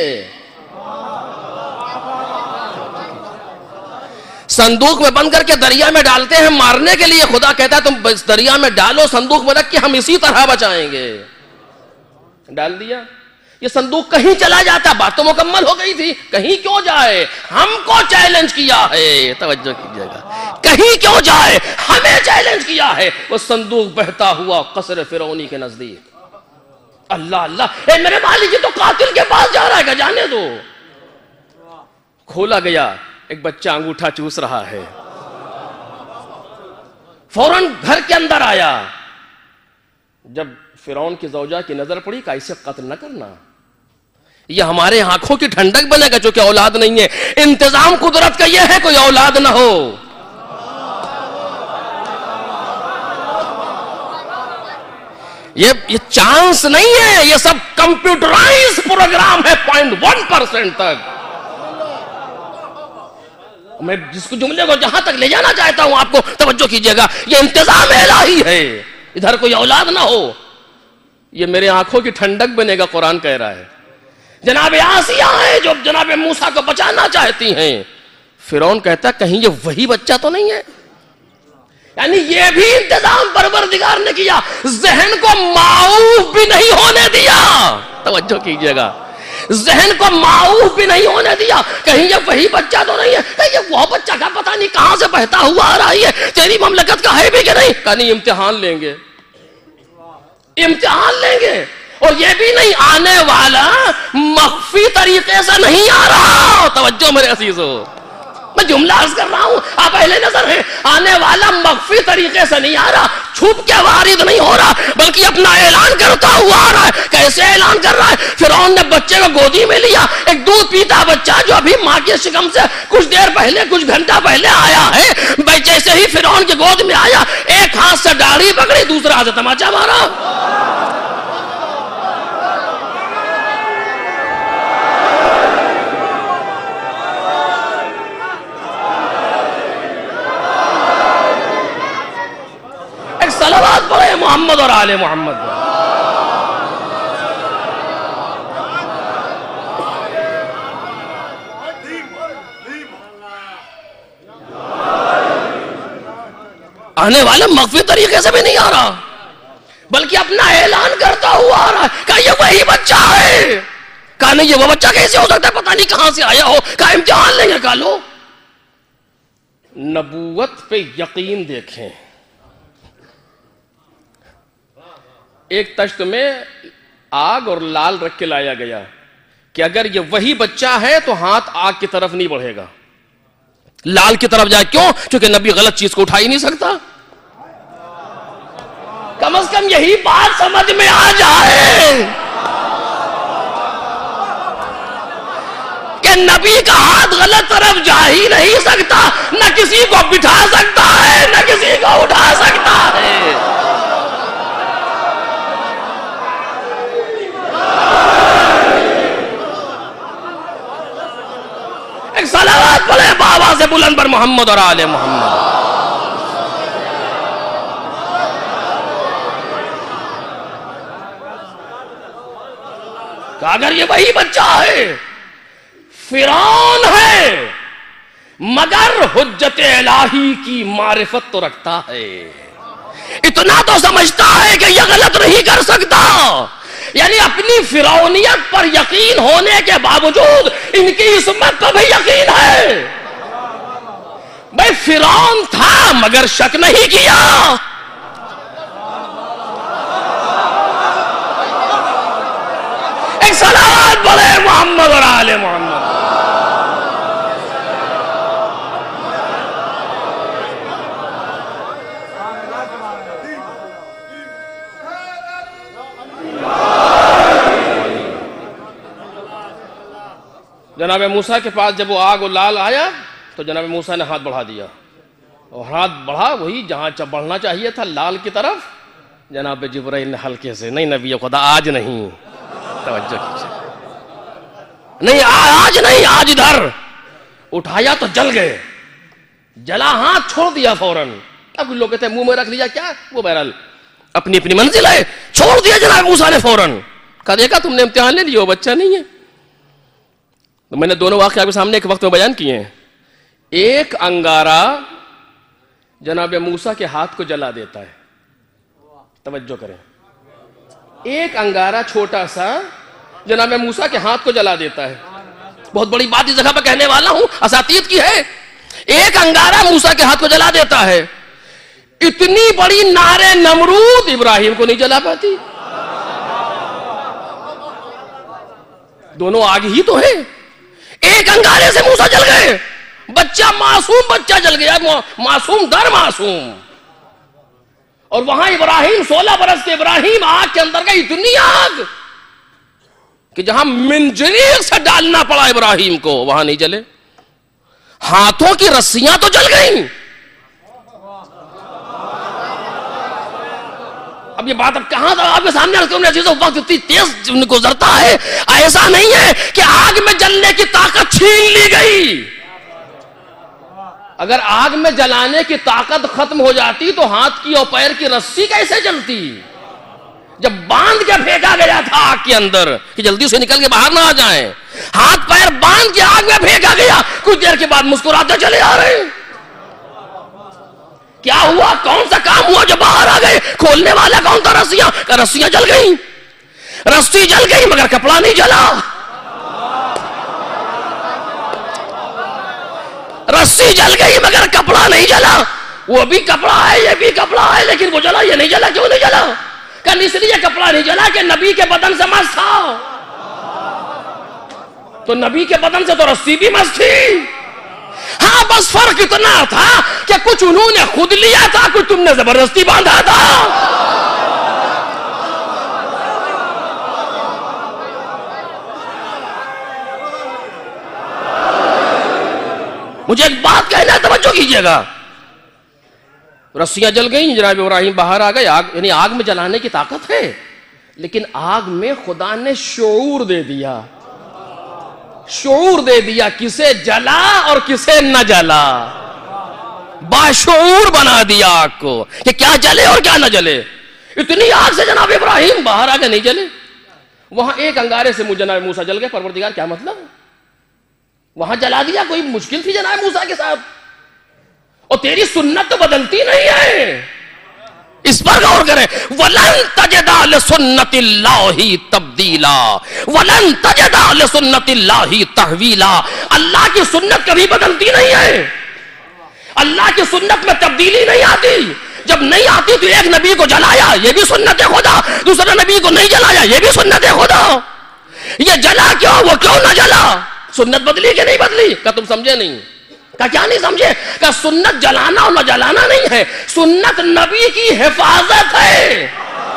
[SPEAKER 1] صندوق میں بند کر کے دریا میں ڈالتے ہیں مارنے کے لیے. خدا کہتا ہے تم دریا میں ڈالو صندوق میں رکھ کے, ہم اسی طرح بچائیں گے. ڈال دیا. یہ صندوق کہیں چلا جاتا, بات تو مکمل ہو گئی تھی, کہیں کیوں جائے, ہم کو چیلنج کیا ہے. توجہ کیجیے گا, کہیں کیوں جائے, ہمیں چیلنج کیا ہے. وہ صندوق بہتا ہوا قصر فرعونی کے نزدیک. اللہ اللہ, اے میرے مالک یہ تو قاتل کے پاس جا رہا ہے, کہ جانے دو. کھولا گیا, ایک بچہ انگوٹھا چوس رہا ہے. فوراً گھر کے اندر آیا. جب فرعون کی زوجہ کی نظر پڑی کہ اسے قتل نہ کرنا, یہ ہمارے آنکھوں کی ٹھنڈک بنے گا, جو کہ اولاد نہیں ہے. انتظام قدرت کا یہ ہے کوئی اولاد نہ ہو. یہ یہ چانس نہیں ہے, یہ سب کمپیوٹرائز پروگرام ہے پوائنٹ ون پرسینٹ تک. میں جس کو جملے کو جہاں تک لے جانا چاہتا ہوں آپ کو توجہ کیجیے گا, یہ انتظام الہی ہے. ادھر کوئی اولاد نہ ہو, یہ میرے آنکھوں کی ٹھنڈک بنے گا. قرآن کہہ رہا ہے. جناب آسیہ ہیں جو جناب موسیٰ کو بچانا چاہتی ہیں. فرعون کہتا کہیں یہ وہی بچہ تو نہیں ہے. یعنی یہ بھی انتظام پروردگار نے کیا, ذہن کو معوف بھی نہیں ہونے دیا. توجہ کیجیے گا, ذہن کو معوف بھی نہیں ہونے دیا. کہیں یہ وہی بچہ تو نہیں ہے, کہیں یہ وہ بچہ کا پتہ نہیں کہاں سے بہتا ہوا آ رہی ہے, تیری مملکت کا ہے بھی کہ نہیں. کہا نہیں, امتحان لیں گے, امتحان لیں گے. اور یہ بھی نہیں, آنے والا مخفی طریقے سے نہیں آ رہا. توجہ میرے عزیزو, میں جملہ عرض کر رہا ہوں، آپ اہل نظر ہیں، آنے والا مخفی طریقے سے نہیں آ رہا، چھپ کے وارد نہیں ہو رہا، بلکہ اپنا اعلان کرتا ہوا آ رہا ہے۔ کیسے اعلان کر رہا ہے؟ فرعون نے بچے کو گودی میں لیا، ایک دودھ پیتا بچہ جو ابھی ماں کے شکم سے کچھ دیر پہلے کچھ گھنٹہ پہلے آیا ہے، جیسے ہی فرعون کی گود میں آیا، ایک ہاتھ سے داڑھی پکڑی، دوسرا ہاتھ سے تماچا مارا۔ صلوات پڑھے محمد اور آل محمد۔ آنے والا مخفی طریقے سے بھی نہیں آ رہا، بلکہ اپنا اعلان کرتا ہوا آ رہا ہے کہ یہ وہی بچہ ہے۔ کہا نہیں یہ وہ بچہ کیسے ہو سکتا ہے، پتہ نہیں کہاں سے آیا ہو، کہا امتحان لیں گے۔ کہا لو نبوت پہ یقین دیکھیں۔ ایک تشت میں آگ اور لال رکھ کے لایا گیا کہ اگر یہ وہی بچہ ہے تو ہاتھ آگ کی طرف نہیں بڑھے گا، لال کی طرف جائے۔ کیوں؟ کیونکہ نبی غلط چیز کو اٹھا ہی نہیں سکتا۔ کم از کم یہی بات سمجھ میں آ جائے کہ نبی کا ہاتھ غلط طرف جا ہی نہیں سکتا، نہ کسی کو بٹھا سکتا ہے نہ کسی کو اٹھا سکتا ہے۔ ایک صلوات پڑھے بابا سے بلند پر محمد اور آل محمد۔ کہ اگر یہ وہی بچہ ہے، فرعون ہے مگر حجت الہی کی معرفت تو رکھتا ہے، اتنا تو سمجھتا ہے کہ یہ غلط نہیں کر سکتا، یعنی اپنی فرعونیت پر یقین ہونے کے باوجود ان کی عصمت پر بھی یقین ہے۔ بھئی فرعون تھا مگر شک نہیں کیا، ایک صلوات پڑھے محمد اور آل محمد۔ جناب موسیٰ کے پاس جب وہ آگ و لال آیا تو جناب موسیٰ نے ہاتھ بڑھا دیا، اور ہاتھ بڑھا وہی جہاں بڑھنا چاہیے تھا لال کی طرف، جناب جبرائیل نے ہلکے سے، نہیں نبی خدا آج نہیں، توجہ کیجئے، نہیں آج نہیں، آج ادھر اٹھایا تو جل گئے، جلا ہاتھ چھوڑ دیا فوراً۔ اب لوگ کہتے ہیں منہ میں رکھ لیا، کیا وہ بہرحال اپنی اپنی منزل ہے، چھوڑ دیا جناب موسیٰ نے فوراً۔ کہا دیکھا تم نے امتحان لے لیا، وہ بچہ نہیں ہے۔ تو میں نے دونوں واقعہ آپ کے سامنے ایک وقت میں بیان کیے ہیں۔ ایک انگارہ جناب موسیٰ کے ہاتھ کو جلا دیتا ہے، توجہ کریں، ایک انگارہ چھوٹا سا جناب موسیٰ کے ہاتھ کو جلا دیتا ہے۔ بہت بڑی بات اس جگہ پہ کہنے والا ہوں، اساتید کی ہے۔ ایک انگارہ موسیٰ کے ہاتھ کو جلا دیتا ہے، اتنی بڑی نار نمرود ابراہیم کو نہیں جلا پاتی۔ دونوں آگ ہی تو ہیں، ایک انگارے سے موسیٰ جل گئے، بچہ معصوم بچہ جل گیا، معصوم در معصوم، اور وہاں ابراہیم سولہ برس کے ابراہیم آگ کے اندر گئی، اتنی آگ کہ جہاں منجنیق سے ڈالنا پڑا ابراہیم کو وہاں نہیں جلے، ہاتھوں کی رسیاں تو جل گئیں۔ اب یہ بات اب کہاں تھا آپ کے سامنے رکھتے ہیں چیزوں، وقت اتنی تیز گزرتا ہے، ایسا نہیں ہے کہ آگ میں جلنے کی طاقت چھین لی گئی۔ اگر آگ میں جلانے کی طاقت ختم ہو جاتی تو ہاتھ کی اور پیر کی رسی کیسے جلتی؟ جب باندھ کے پھینکا گیا تھا آگ کے اندر کہ جلدی سے نکل کے باہر نہ آ جائیں، ہاتھ پیر باندھ کے آگ میں پھینکا گیا، کچھ دیر کے بعد مسکراتے چلے آ رہے ہیں۔ کیا ہوا؟ کون سا کام ہوا جو باہر آ گئے؟ کھولنے والا کون تھا؟ رسیاں، کہ رسیاں جل گئیں، رسی جل گئی مگر کپڑا نہیں جلا، رسی جل گئی مگر کپڑا نہیں جلا۔ وہ بھی کپڑا ہے یہ بھی کپڑا ہے لیکن وہ جلا یہ نہیں جلا، کیوں نہیں جلا؟ کہ اس لیے کپڑا نہیں جلا کہ نبی کے بدن سے مس تھا، تو نبی کے بدن سے تو رسی بھی مس تھی، ہاں بس فرق اتنا تھا کہ کچھ انہوں نے خود لیا تھا، کچھ تم نے زبردستی باندھا تھا. مجھے ایک بات کہنا، توجہ کیجئے گا. رسیاں جل گئیں، جناب ابراہیم باہر آ گئے. آگ یعنی آگ میں جلانے کی طاقت ہے، لیکن آگ میں خدا نے شعور دے دیا. شعور دے دیا کسے جلا اور کسے نہ جلا. باشعور بنا دیا آگ کو کہ کیا جلے اور کیا نہ جلے. اتنی آگ سے جناب ابراہیم باہر آ گئے، نہیں جلے. وہاں ایک انگارے سے جناب موسیٰ جل گئے. پروردگار کیا مطلب؟ وہاں جلا دیا، کوئی مشکل تھی جناب موسیٰ کے ساتھ؟ اور تیری سنت تو بدلتی نہیں ہے، اس پر غور کریں. وَلَن تَجِدَ لِسُنَّتِ اللَّهِ تَبْدِيلًا وَلَن تَجِدَ لِسُنَّتِ اللَّهِ تَحْوِيلًا. اللہ کی سنت کبھی بدلتی نہیں ہے، اللہ کی سنت میں تبدیلی نہیں آتی. جب نہیں آتی تو ایک نبی کو جلایا، یہ بھی سنت خدا. دوسرے نبی کو نہیں جلایا، یہ بھی سنت خدا. یہ جلا کیوں، وہ کیوں نہ جلا؟ سنت بدلی کہ نہیں بدلی؟ کہ تم سمجھے نہیں؟ کہ کیا نہیں سمجھے؟ کہ سنت جلانا اور نہ جلانا نہیں ہے، سنت نبی کی حفاظت ہے.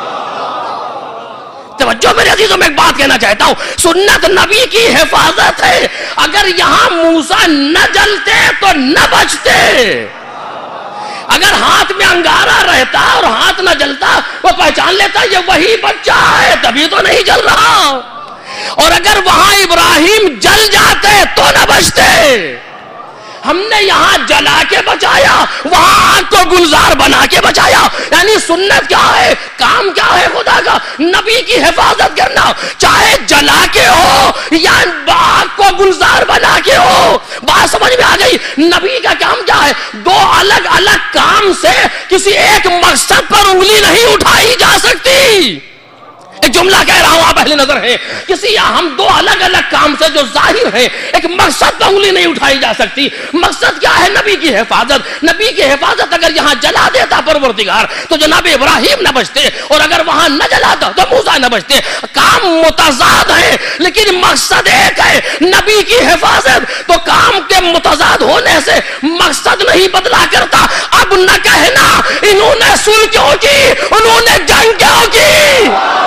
[SPEAKER 1] توجہ میرے عزیزوں، میں ایک بات کہنا چاہتا ہوں، سنت نبی کی حفاظت ہے. اگر یہاں موسیٰ نہ جلتے تو نہ بچتے. اگر ہاتھ میں انگارہ رہتا اور ہاتھ نہ جلتا، وہ پہچان لیتا یہ وہی بچہ ہے، تبھی تو نہیں جل رہا. اور اگر وہاں ابراہیم جل جاتے تو نہ بچتے. ہم نے یہاں جلا کے بچایا، وہاں آگ کو گلزار بنا کے بچایا. یعنی سنت کیا ہے، کام کیا ہے خدا کا؟ نبی کی حفاظت کرنا، چاہے جلا کے ہو یا آگ کو گلزار بنا کے ہو. بات سمجھ میں آ گئی؟ نبی کا کام کیا ہے؟ دو الگ الگ کام سے کسی ایک مقصد پر انگلی نہیں اٹھائی جا سکتی. ایک جملہ کہہ رہا ہوں، آپ اہل نظر ہیں. کسی ہم دو الگ الگ کام سے جو ظاہر ہیں، ایک مقصد پر انگلی نہیں اٹھائی جا سکتی. مقصد کیا ہے؟ نبی کی حفاظت. نبی کی حفاظت اگر یہاں جلا دیتا پروردگار تو جناب ابراہیم نہ بچتے، اور اگر وہاں نہ جلاتا تو موسیٰ نہ بچتے. کام متضاد ہیں لیکن مقصد ایک ہے، نبی کی حفاظت. تو کام کے متضاد ہونے سے مقصد نہیں بدلا کرتا. اب نہ کہنا انہوں نے صلح کیوں کی، انہوں نے جنگ کیوں کی.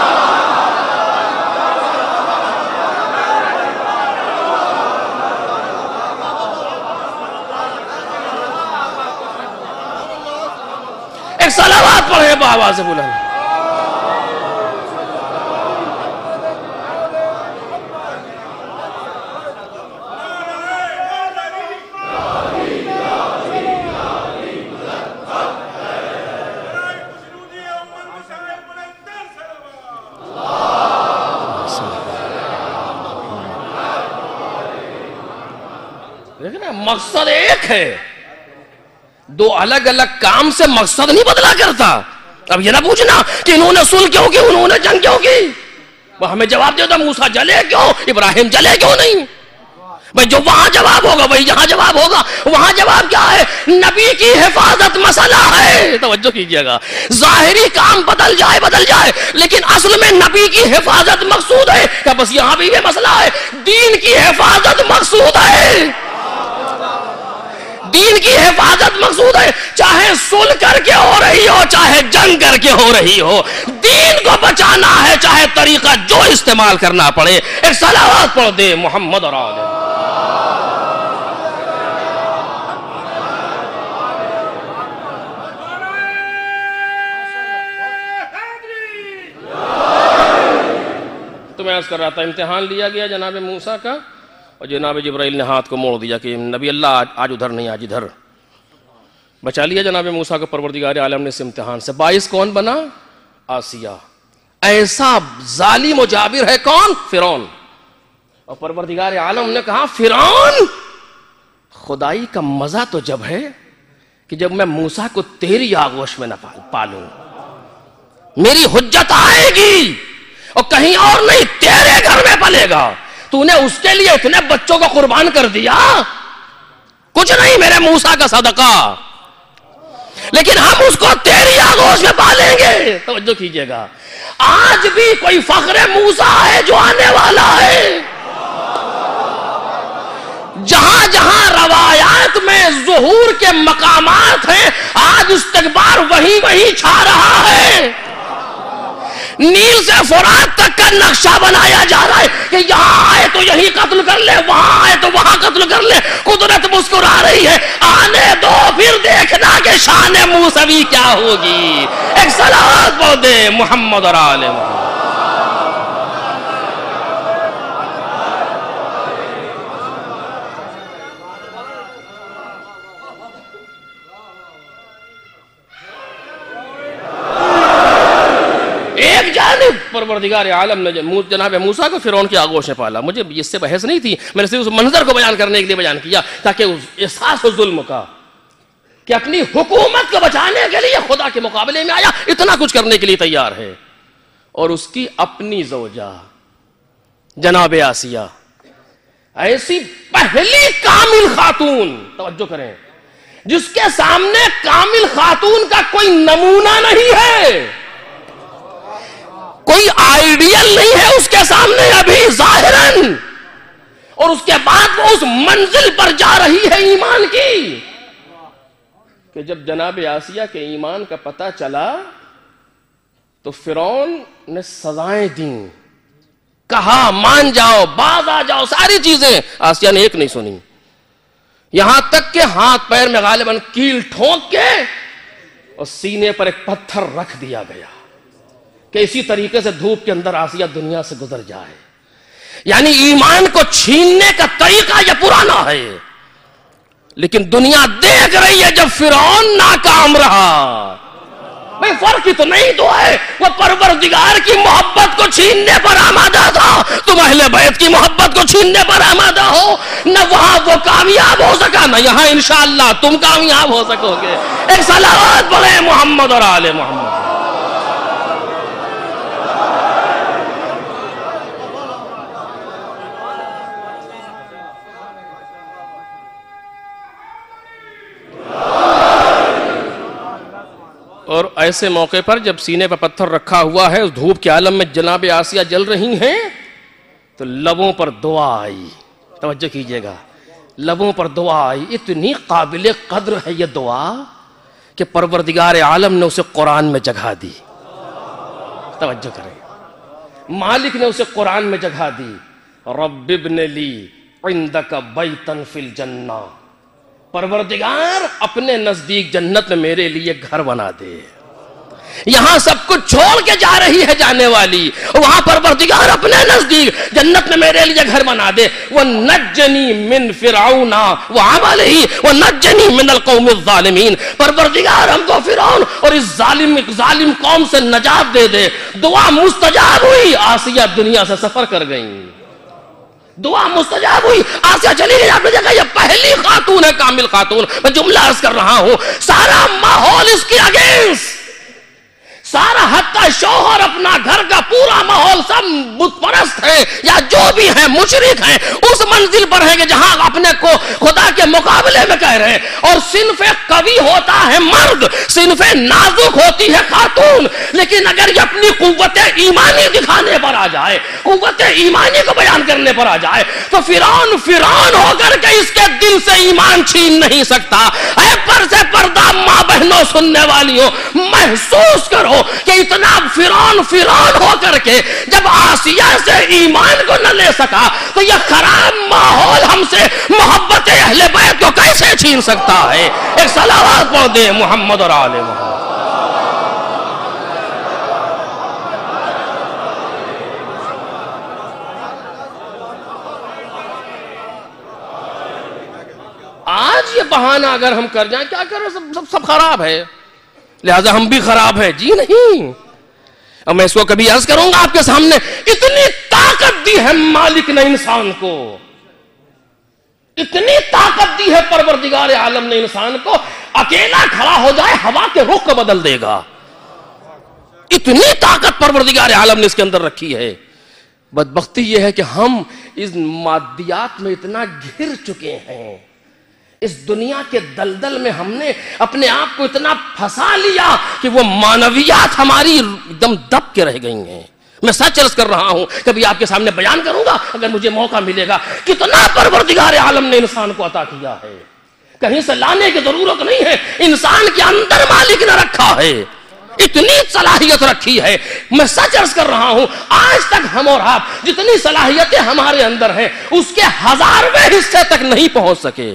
[SPEAKER 1] ایک صلوات پڑھے بآواز سے بلند. دیکھنا مقصد ایک ہے، دو الگ الگ کام سے مقصد نہیں بدلا کرتا. اب یہ نہ پوچھنا کہ انہوں نے صلح کیوں کی، انہوں نے جنگ کیوں کی. وہ ہمیں جواب دیتا موسیٰ جلے کیوں، ابراہیم جلے کیوں نہیں. بھئی جو وہاں جواب ہوگا وہی یہاں جواب ہوگا. وہاں جواب کیا ہے؟ نبی کی حفاظت مسئلہ ہے. توجہ کیجئے گا، ظاہری کام بدل جائے بدل جائے لیکن اصل میں نبی کی حفاظت مقصود ہے. کہ بس یہاں بھی یہ مسئلہ ہے، دین کی حفاظت مقصود ہے. دین کی حفاظت مقصود ہے، چاہے صلح کر کے ہو رہی ہو چاہے جنگ کر کے ہو رہی ہو. دین کو بچانا ہے چاہے طریقہ جو استعمال کرنا پڑے. ایک صلوات پڑھ دے محمد اور آل. تو میں عرض کر رہا تھا امتحان لیا گیا جناب موسیٰ کا، اور جناب جبرائیل نے ہاتھ کو موڑ دیا کہ نبی اللہ آج ادھر نہیں آج ادھر. بچا لیا جناب موسیٰ کو پروردگار عالم نے اس امتحان سے. باعث کون بنا؟ آسیہ. ایسا ظالم و جابر ہے کون؟ فرعون. اور پروردگار عالم نے کہا فرعون خدائی کا مزہ تو جب ہے کہ جب میں موسیٰ کو تیری آغوش میں نہ پالوں. میری حجت آئے گی اور کہیں اور نہیں، تیرے گھر میں پلے گا. تو نے اس کے لیے اتنے بچوں کو قربان کر دیا، کچھ نہیں میرے موسیٰ کا صدقہ، لیکن ہم اس کو تیری آغوش میں پالیں گے. توجہ کیجئے گا، آج بھی کوئی فخر موسیٰ ہے جو آنے والا ہے. جہاں جہاں روایات میں ظہور کے مقامات ہیں، آج استکبار وہیں وہیں چھا رہا ہے۔ نیل سے فرات تک کا نقشہ بنایا جا رہا ہے کہ یہاں آئے تو یہیں قتل کر لے، وہاں آئے تو وہاں قتل کر لے۔ قدرت مسکرا رہی ہے، آنے دو پھر دیکھنا کہ شان موسوی کیا ہوگی۔ ایک صلوات پڑھ دے محمد اور آل محمد۔ ایک جانب پروردگار عالم نے جناب موسیٰ کو فرعون کی آغوش میں پالا۔ مجھے اس سے بحث نہیں تھی، میں نے صرف اس منظر کو بیان کرنے کے لیے بیان کیا تاکہ اس احساس و ظلم کا کہ اپنی حکومت کو بچانے کے لیے خدا کے مقابلے میں آیا، اتنا کچھ کرنے کے لیے تیار ہے۔ اور اس کی اپنی زوجہ جناب آسیہ، ایسی پہلی کامل خاتون، توجہ کریں، جس کے سامنے کامل خاتون کا کوئی نمونہ نہیں ہے، کوئی آئیڈیل نہیں ہے اس کے سامنے ابھی ظاہراً، اور اس کے بعد وہ اس منزل پر جا رہی ہے ایمان کی کہ جب جناب آسیہ کے ایمان کا پتہ چلا تو فرعون نے سزائیں دیں، کہا مان جاؤ، باز آ جاؤ، ساری چیزیں۔ آسیہ نے ایک نہیں سنی، یہاں تک کہ ہاتھ پیر میں غالباً کیل ٹھونک کے اور سینے پر ایک پتھر رکھ دیا گیا کہ اسی طریقے سے دھوپ کے اندر آسیہ دنیا سے گزر جائے۔ یعنی ایمان کو چھیننے کا طریقہ یہ پرانا ہے، لیکن دنیا دیکھ رہی ہے جب فرعون ناکام رہا۔ بھئی فرق اتنا ہی تو ہے، وہ پروردگار کی محبت کو چھیننے پر آمادہ تھا، تم اہل بیت کی محبت کو چھیننے پر آمادہ ہو۔ نہ وہاں وہ کامیاب ہو سکا، نہ یہاں انشاءاللہ تم کامیاب ہو سکو گے۔ ایک صلوات پڑھیں محمد اور آل محمد۔ اور ایسے موقع پر جب سینے پر پتھر رکھا ہوا ہے، اس دھوپ کے عالم میں جناب آسیہ جل رہی ہیں، تو لبوں پر دعا آئی، توجہ کیجئے گا، لبوں پر دعا آئی۔ اتنی قابل قدر ہے یہ دعا کہ پروردگار عالم نے اسے قرآن میں جگہ دی۔ توجہ کریں، مالک نے اسے قرآن میں جگہ دی، رب ابن لی عندک بیتا فی الجنہ، پروردگار اپنے نزدیک جنت میں میرے لیے گھر بنا دے۔ یہاں سب کچھ چھوڑ کے جا رہی ہے جانے والی، وہاں پروردگار اپنے نزدیک جنت میں میرے لیے گھر بنا دے۔ وَنَجَّنِي مِن فِرْعَوْنَ وَعَمَلِهِ وَنَجَّنِي مِنَ الْقَوْمِ الظَّالِمِينَ، پروردگار ہم کو فرعون اور اس ظالم ظالم قوم سے نجات دے دے۔ دعا مستجاب ہوئی، آسیہ دنیا سے سفر کر گئیں، دعا مستجاب ہوئی، آسیہ چلی گئی۔ آپ نے دیکھا یہ پہلی خاتون ہے کامل خاتون۔ میں جملہ عرض کر رہا ہوں، سارا ماحول اس کی اگینسٹ، سارا حتی شوہر اپنا گھر کا پورا ماحول سب بت پرست ہے یا جو بھی ہیں مشرک ہیں، اس منزل پر ہے کہ جہاں اپنے کو خدا کے مقابلے میں کہہ رہے ہیں۔ اور صنف قوی ہوتا ہے مرد، صنف نازک ہوتی ہے خاتون، لیکن اگر یہ اپنی قوت ایمانی دکھانے پر آ جائے، قوت ایمانی کو بیان کرنے پر آ جائے، تو فرعون فرعون ہو کر کے اس کے دل سے ایمان چھین نہیں سکتا۔ اے پر سے پردہ ماں بہنوں سننے والیوں، محسوس کرو کہ اتنا فرعون فرعون ہو کر کے جب آسیہ سے ایمان کو نہ لے سکا تو یہ خراب ماحول ہم سے محبت اہل بیت کو کیسے چھین سکتا ہے؟ ایک صلوات پڑھ دے محمد اور آل محمد۔ آج یہ بہانہ اگر ہم کر جائیں، کیا کریں، سب سب سب خراب ہے، لہذا ہم بھی خراب ہیں۔ جی نہیں، اور میں اس کو کبھی عرض کروں گا آپ کے سامنے، اتنی طاقت دی ہے مالک نے انسان کو، اتنی طاقت دی ہے پروردگار عالم نے انسان کو، اکیلا کھڑا ہو جائے ہوا کے رخ کو بدل دے گا۔ اتنی طاقت پروردگار عالم نے اس کے اندر رکھی ہے۔ بدبختی یہ ہے کہ ہم اس مادیات میں اتنا گھر چکے ہیں، اس دنیا کے دلدل میں ہم نے اپنے آپ کو اتنا پھنسا لیا کہ وہ معنویات ہماری ایک دم دب کے رہ گئی ہیں۔ میں سچ عرض کر رہا ہوں، کبھی آپ کے سامنے بیان کروں گا اگر مجھے موقع ملے گا، کتنا پروردگار عالم نے انسان کو عطا کیا ہے، کہیں سے لانے کی ضرورت نہیں ہے، انسان کے اندر مالک نے رکھا ہے، اتنی صلاحیت رکھی ہے. میں سچ عرض کر رہا ہوں، آج تک ہم اور آپ جتنی صلاحیتیں ہمارے اندر ہیں اس کے ہزارویں حصے تک نہیں پہنچ سکے.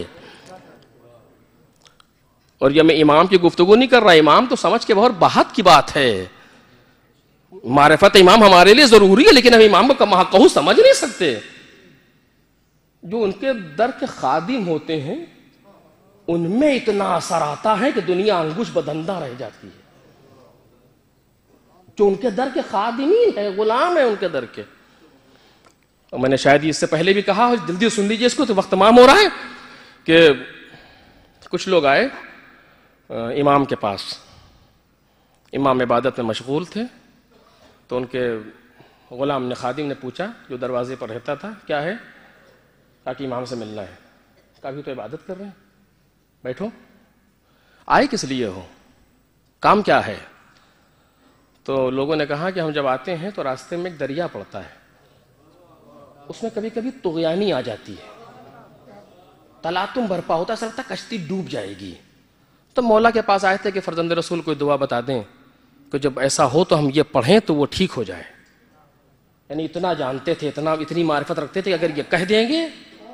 [SPEAKER 1] اور یہ میں امام کی گفتگو نہیں کر رہا، امام تو سمجھ کے بہت بہت کی بات ہے. معرفت امام ہمارے لیے ضروری ہے، لیکن ہم امام کو کہوں سمجھ نہیں سکتے. جو ان کے در کے خادم ہوتے ہیں ان میں اتنا اثر آتا ہے کہ دنیا انگوش بدندہ رہ جاتی ہے. جو ان کے در کے خادمین ہیں، غلام ہیں ان کے در کے. اور میں نے شاید اس سے پہلے بھی کہا، جلدی سن لیجیے اس کو تو وقت تمام ہو رہا ہے، کہ کچھ لوگ آئے امام کے پاس. امام عبادت میں مشغول تھے تو ان کے غلام نے خادم نے پوچھا جو دروازے پر رہتا تھا، کیا ہے؟ کہا کہ امام سے ملنا ہے. کہا بھی تو عبادت کر رہے ہیں، بیٹھو. آئے کس لیے ہو؟ کام کیا ہے؟ تو لوگوں نے کہا کہ ہم جب آتے ہیں تو راستے میں ایک دریا پڑتا ہے، اس میں کبھی کبھی طغیانی آ جاتی ہے، تلاطم برپا ہوتا ہے، سر تک کشتی ڈوب جائے گی. تو مولا کے پاس آئے تھے کہ فرزند رسول کوئی دعا بتا دیں کہ جب ایسا ہو تو ہم یہ پڑھیں تو وہ ٹھیک ہو جائے. یعنی اتنا جانتے تھے، اتنا اتنی معرفت رکھتے تھے کہ اگر یہ کہہ دیں گے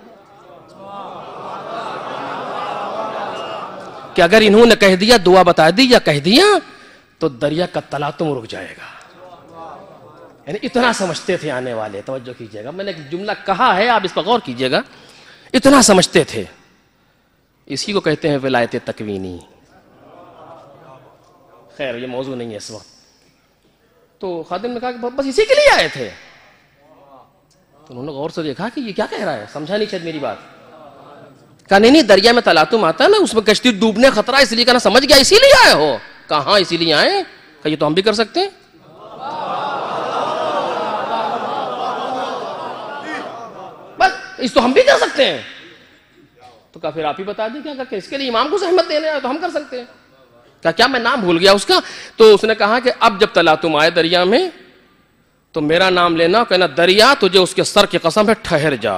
[SPEAKER 1] کہ اگر انہوں نے کہہ دیا، دعا بتا دی یا کہہ دیا تو دریا کا تلاطم رک جائے گا. یعنی اتنا سمجھتے تھے آنے والے. توجہ کیجئے گا، میں نے ایک جملہ کہا ہے، آپ اس پر غور کیجئے گا. اتنا سمجھتے تھے. اسی کو کہتے ہیں ولایت تکوینی. خیر یہ موضوع نہیں ہے اس وقت. تو خادم نے کہا کہ بس اسی کے لیے آئے تھے. تو انہوں نے غور سے دیکھا کہ یہ کیا کہہ رہا ہے، سمجھا نہیں شاید میری بات. کہا نہیں نہیں، دریا میں تلاطم آتا ہے نا، اس میں کشتی ڈوبنے خطرہ، اس لیے کہنا سمجھ گیا اسی لیے آئے ہو. کہاں اسی لیے آئے؟ کہ یہ تو ہم بھی کر سکتے ہیں. بس اس تو ہم بھی کر سکتے ہیں. تو کہا پھر آپ ہی بتا دیں کیا کہ اس کے لیے امام کو زحمت دینے آئے تو ہم کر سکتے ہیں. کہا کیا میں نام بھول گیا اس کا. تو اس نے کہا کہ اب جب تلاطم آئے دریا میں تو میرا نام لینا، کہنا دریا تجھے اس کے سر کی قسم ہے ٹھہر جا.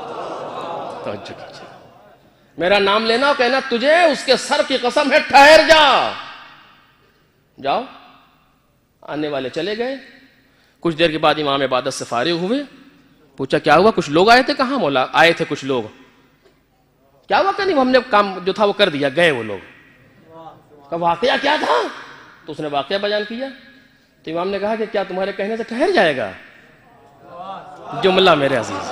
[SPEAKER 1] میرا نام لینا، کہنا تجھے اس کے سر کی قسم ہے ٹھہر جا. جاؤ. آنے والے چلے گئے. کچھ دیر کے بعد امام عبادت سے فارغ ہوئے. پوچھا کیا ہوا؟ کچھ لوگ آئے تھے. کہاں مولا؟ آئے تھے کچھ لوگ. کیا ہوا؟ کہ نہیں ہم نے کام جو تھا وہ کر دیا، گئے وہ لوگ. کہ واقعہ کیا تھا؟ تو اس نے واقعہ بیان کیا. تو امام نے کہا کہ کیا تمہارے کہنے سے ٹھہر جائے گا؟ جملہ میرے عزیز،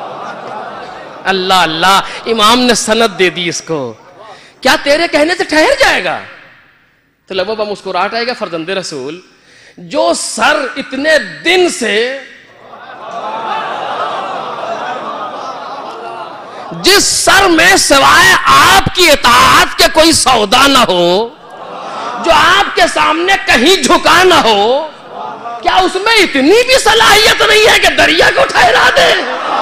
[SPEAKER 1] اللہ اللہ، امام نے سند دے دی اس کو. کیا تیرے کہنے سے ٹھہر جائے گا؟ تو لبوں پر مسکراہٹ آئے گا. فرزند رسول جو سر اتنے دن سے جس سر میں سوائے آپ کی اطاعت کے کوئی سودا نہ ہو، جو آپ کے سامنے کہیں جھکا نہ ہو، کیا اس میں اتنی بھی صلاحیت نہیں ہے کہ دریا کو ٹھہرا دے؟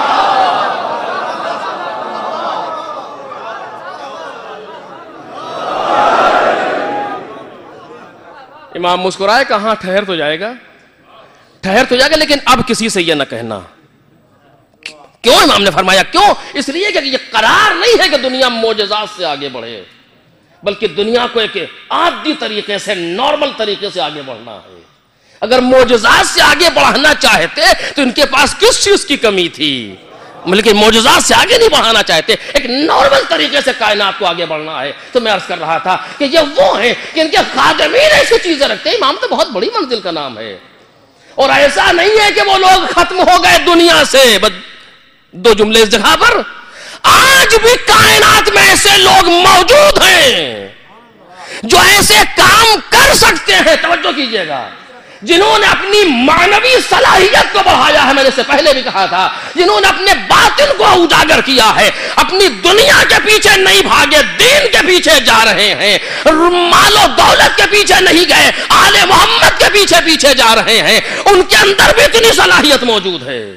[SPEAKER 1] امام مسکرائے، کہاں ٹھہر تو جائے گا، ٹھہر تو جائے گا، لیکن اب کسی سے یہ نہ کہنا. کیوں امام نے فرمایا؟ کیوں؟ اس لیے کہ یہ قرار نہیں ہے کہ دنیا معجزات سے آگے بڑھے، بلکہ دنیا کو ایک عادی طریقے سے، نارمل طریقے سے آگے بڑھنا ہے. اگر معجزات سے آگے بڑھانا چاہتے تو ان کے پاس کس چیز کی کمی تھی؟ بلکہ معجزات سے آگے نہیں بڑھانا چاہتے، ایک نارمل طریقے سے کائنات کو آگے بڑھنا ہے. تو میں عرض کر رہا تھا کہ یہ وہ ہیں کہ ان کے خادمین ایسی چیزیں رکھتے ہیں. امام تو بہت بڑی منزل کا نام ہے. اور ایسا نہیں ہے کہ وہ لوگ ختم ہو گئے دنیا سے. دو جملے اس جگہ پر، آج بھی کائنات میں ایسے لوگ موجود ہیں جو ایسے کام کر سکتے ہیں. توجہ کیجئے گا، جنہوں نے اپنی معنوی صلاحیت کو بڑھایا ہے. میں نے اس سے پہلے بھی کہا تھا، جنہوں نے اپنے باطن کو اجاگر کیا ہے، اپنی دنیا کے پیچھے نہیں بھاگے، دین کے پیچھے جا رہے ہیں، مال و دولت کے پیچھے نہیں گئے، آل محمد کے پیچھے پیچھے جا رہے ہیں. ان کے اندر بھی اتنی صلاحیت موجود ہے.